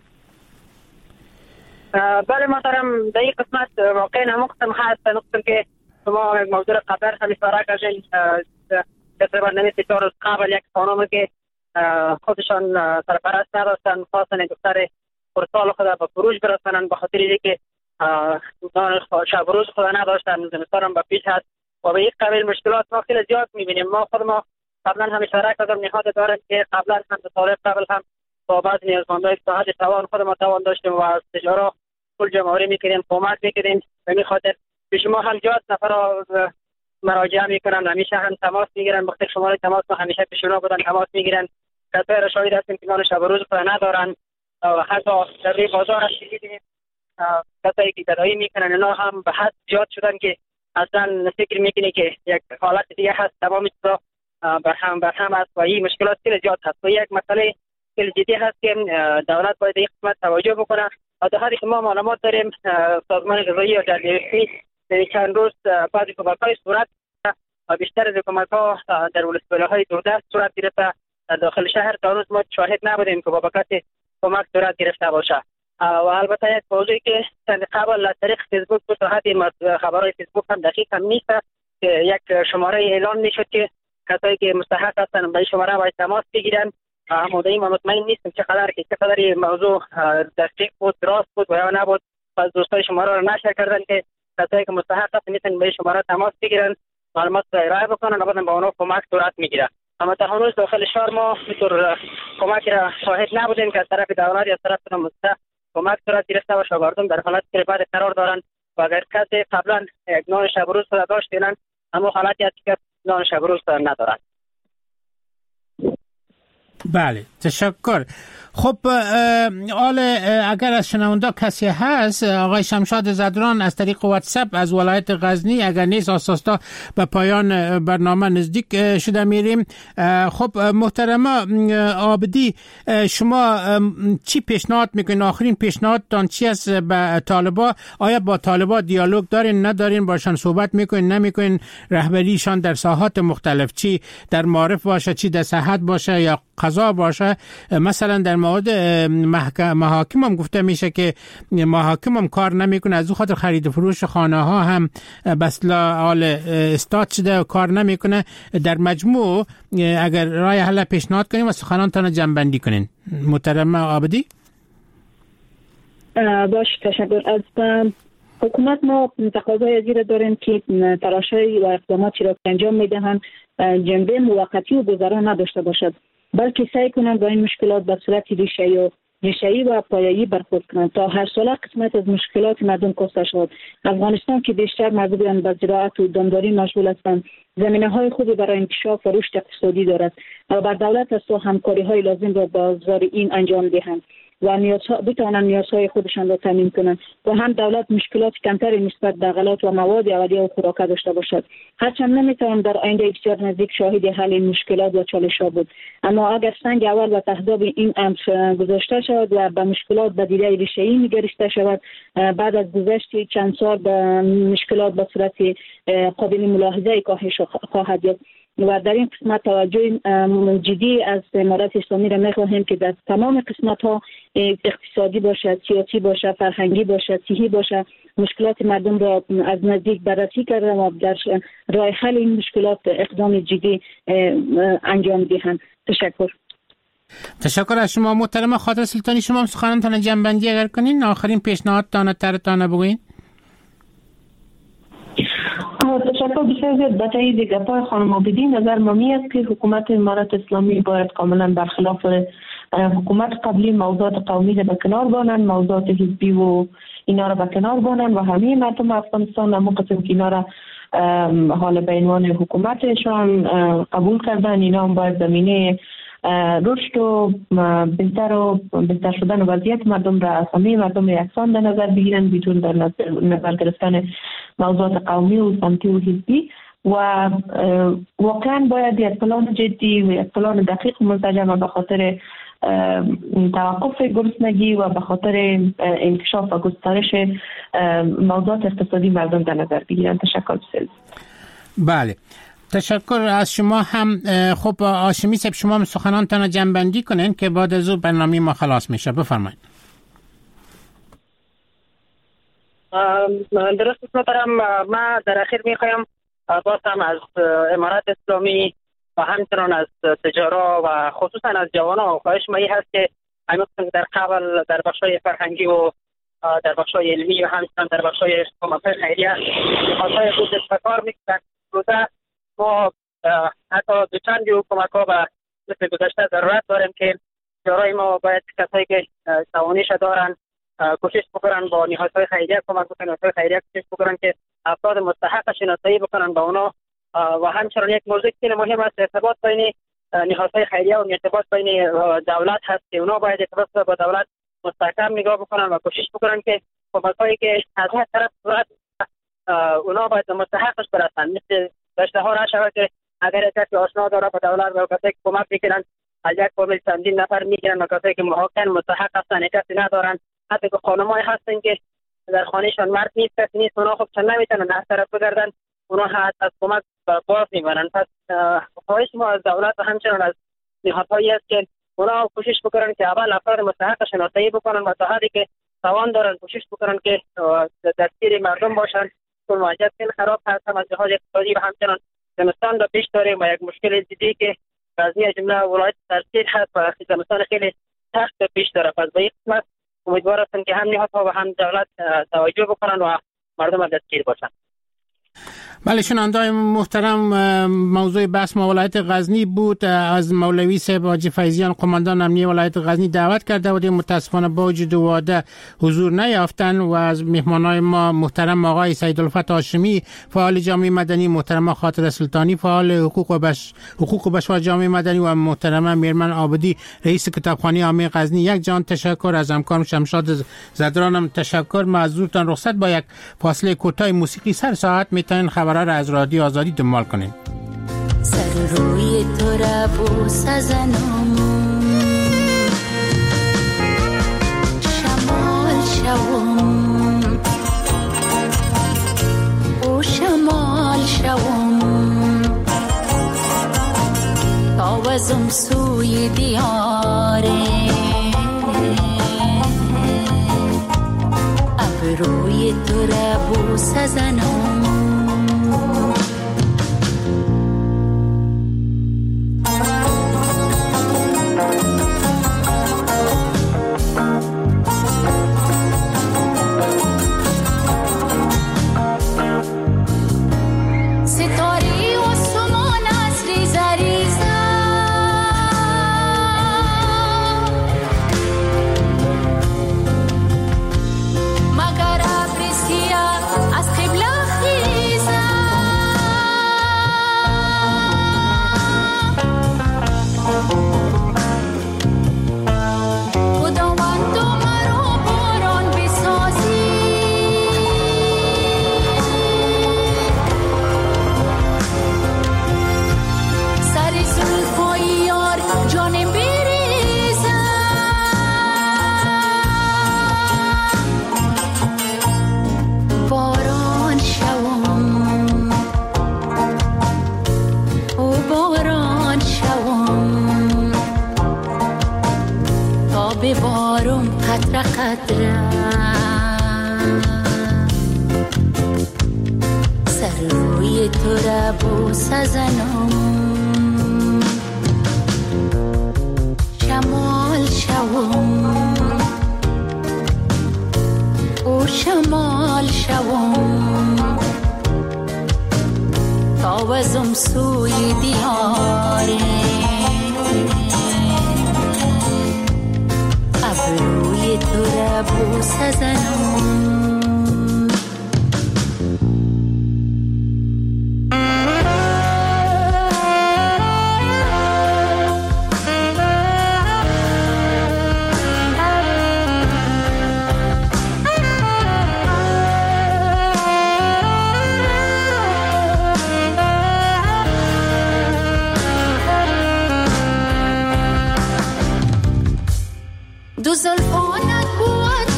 بله محترم، در این قسمت واقعا نموختم هست نقطه که شما موضوع قبل هم اشاره کردین. تقریبا نمیشه 4 روز قبل یک خانم که خودشان سرپرست نداشتن خواستن دختر پرسال خود به فروش برسانن به خاطر اینکه شب روز خود نداشتن، زمستان هم به پیش هست و به این قبیل مشکلات ما خیلی زیاد میبینیم. ما خود ما قبلا هم اشاره کردم نهاد داریم که قبلا هم به طالب قبل هم با بعض نیازمندای تا حد توان خود ما توان داشتیم و از تجارت پول جمع‌آوری میکردیم، کمک میکردیم. به این خاطر به شما هم زیاد نفر مراجعه میکنن، همیشه هم تماس میگیرن، وقتی شماره تماس ما همیشه پیشونا بودن تماس میگیرن. کسایی را شاهد هستیم که نان شب و روز ندارن و حتی در بازار دیدیم کسایی که تداوی میکنن اینا هم به حد زیاد شدن که اصلا فکر میکنه که یک حالت دیگه هست، تمام چیزا برهم است و این مشکلات خیلی زیاد هست و یک مسئله خیلی جدی هست که دولت باید این قسمت توجه بکنه. در حالی که ما معلومات داریم سازمان غذایی و جمعیتی در چند روز بعضی کمک‌های صورت و بیشتر از کمک‌ها در ولسوالی‌های دوردست صورت گرفته. در داخل شهر تا روز ما شاهد نبودیم که بابت کمک صورت گرفته باشه. و البته یک موضوعی که قبل از طریق فیسبوک بود تا حدی خبرهای فیسبوک هم دقیق هم نیست که یک شماره اعلان میشد که کسایی که مستحق هستن به شماره باید تماس بگیرن. مدعی ما مطمئن نیستم چقدر موضوع دقیق بود، راست بود و یا نبود. پس دوستای شماره رو نشر کردن که کسایی که مستحق هستن میتونن به شماره تماس بگیرن، معلومات را ارائه بکنن و بعد با اونها کمک صورت میگیره. اما تا هنوز داخل شهر ما اینطور کمک را شاهد نبودیم که از طرف دولت یا از طرف مستحق کمک صورت گرفته و شاگردان در حالت که بعد قرار دارن و اگر کسی قبلا یک نان شب و روز را داشتن اما حالتی هست که نان شب و روز ندارن.
بله تشکر. خب اگر از شنونده کسی هست، آقای شمشاد زدران از طریق واتساپ از ولایت غزنی، اگر نیست آساستا به پایان برنامه نزدیک شده میریم. خب محترمه عابدی، شما چی پیشنهاد میکنین؟ آخرین پیشنهادتان چی است به طالبا؟ آیا با طالبا دیالوگ دارین ندارین؟ باشن صحبت میکنین نمیکنین؟ رهبریشان در ساحات مختلف، چی در معارف باشه، چی در صحت باشه یا قضا باشه، مثلا در مورد محاکم هم گفته میشه که محاکم هم کار نمیکنه، از او خاطر خرید فروش خانه ها هم بسلا حال استاد شده و کار نمیکنه. در مجموع اگر راه حل پیشنهاد کنیم و سخنانتان جمع بندی کنین. محترم عابدی.
باش تشکر. از حکومت ما تقاضای ازی را داریم که تلاش‌های و اقداماتی را انجام میدهند جنبه موقتی و گذرا نداشته باشد، بلکه سعی کنند با این مشکلات به صورت ریشه‌ای و پایه‌ای برخورد کنند تا هر ساله قسمت از مشکلات مردم کاسته شود. افغانستان که بیشتر مردم به زراعت و دامداری مشغول هستند، زمینه‌های خوبی برای انکشاف و رشد اقتصادی دارد و بر دولت است تا همکاری‌های لازم را با زارعین انجام دهند و بتوانند نیازهای خودشان را تامین کنند و هم دولت مشکلات کمتری نسبت به غلات و مواد اولیه و خوراک داشته باشد. هرچند نمیتوان در آینده بسیار نزدیک شاهد حل این مشکلات و چالش‌ها بود، اما اگر سنگ اول و تهداب این امر گذاشته شود و به مشکلات به دیده ریشه‌ای نگریسته شود، بعد از گذشت چند سال به مشکلات به صورت قابل ملاحظه کاهش خواهد یافت و در این قسمت توجه جدی از امارت اسلامی را می‌خواهیم که در تمام قسمت‌ها اقتصادی باشد، سیاسی باشد، فرهنگی باشد، صحی باشد، مشکلات مردم را از نزدیک بررسی کرده و در راه حل این مشکلات اقدام جدی انجام دهند.
تشکر از شما محترم. خاطر سلطانی، شما هم سخنانتان جمع‌بندی اگر کنین، آخرین پیشنهادتان ترتان بگوین.
تشکر بسیار زیاد. به تایید گپای خانم عابدی، نظر ممی است که حکومت امارت اسلامی باید کاملا برخلاف حکومت قبلی موضوعات قومی را به کنار بانند، موضوعات حزبی و اینا را به کنار بانند و همه مردم افغانستان هم قسم که اینا را حال به عنوان حکومتشان قبول کردن. اینا هم باید زمینه رشد و بهتر شدن وضعیت مردم را از همه مردم یکسان در نظر بگیرند بدون در نظر گرفتن موضوعات قومی و سمتی و حزبی و واقعا باید یک پلان جدی و یک پلان دقیق و منسجم به خاطر توقف گرسنگی و به خاطر انکشاف و گسترش موضوعات اقتصادی مردم در نظر بگیرند. تشکر بسیار.
بله تشکر از شما هم. خب هاشمی صاحب، شما هم سخنانتان جمع‌بندی کنین که بعد از او برنامه ما خلاص میشه. بفرمایید.
درست محترم، ما در اخیر میخوایم باز هم از امارت اسلامی و همچنان از تجارا و خصوصا از جوانان خواهش مایی هست که همچنان در قبل در بخشای فرهنگی و در بخشای علمی و همچنان در بخشای کمک‌های خیریه خواهش‌های خود استفکار میکنن. روزه ما حتی دو چند کمک‌ها و مثل گذشته ضرورت داریم که تجارای ما باید کسایی که توانش دارن کوشش بکنن با نهادهای خیریه کمک بکنن، نهادهای خیریه کوشش بکنن که افراد مستحق شناسایی بکنن با اونا و همچنین یک موضوع که مهم است ارتباط بین نهادهای خیریه و ارتباط بین دولت هست که اونا باید ارتباط با دولت مستحکم نگاه بکنن و کوشش بکنن که کمک‌هایی که از هر طرف صورت اونا باید مستحقش برسن. مثل داشته ها نشود که اگر کسی آشنا داره با دولت و کسی که کمک میکنن از یک فامیل چندین نفر میگیرن و کسی که محقق مستحق هستن کسی ندارن، حتی که خانم‌های هستن که در خانهشان مرد نیست کسی نیست، اونا خب چند نمیتونن هر طرف بگردن، اونا از کمک باز میمانن. پس خواهش ما از دولت و همچنین از نهادهایی است که اونا کوشش بکنن که اول افراد مستحق شناسایی بکنن و تا حدی که توان دارن کوشش بکنن که دستگیر مردم باشن. چون وضعیت خراب هست هم از لحاظ اقتصادی و همچنین زمستان را پیش داریم و یک مشکل جدی که غزنی از جمله ولایت ترسید هست و زمستان خیلی سخت پیش داره. پس به این قسمت امیدوار هستم که هم نهادها و هم دولت توجه بکنن و مردم از دستگیر باشن.
بله شنونده‌های محترم، موضوع بحث ما ولایت غزنی بود. از مولوی صاحب حاجی فیضیان قماندان امنیه ولایت غزنی دعوت کرده بودیم، متاسفانه با وجود وعده حضور نیافتن. و از مهمانای ما محترم آقای سیدالفتح هاشمی فعال جامعه مدنی، محترم خاطر سلطانی فعال حقوق بشر جامعه مدنی و محترم میرمن عابدی رئیس کتابخانه عامه غزنی، یک جان تشکر. از همکارم شمشاد زدرانم تشکر. معذورتان رخصت با یک فاصله کوتاه موسیقی سر ساعت میتونین خبرها را از رادیو آزادی دنبال کنین.
سر روی تو را بوس زنم، شمال شوم او شمال شوم، تاوزم سوی دیاره ابروی تو را بوس زنم. سر روی تو را بوس زنم، شمال شوم او شمال شوم، تاوزم سوی دیاره ابروی تو را بوس زنم. دو زلفانت بود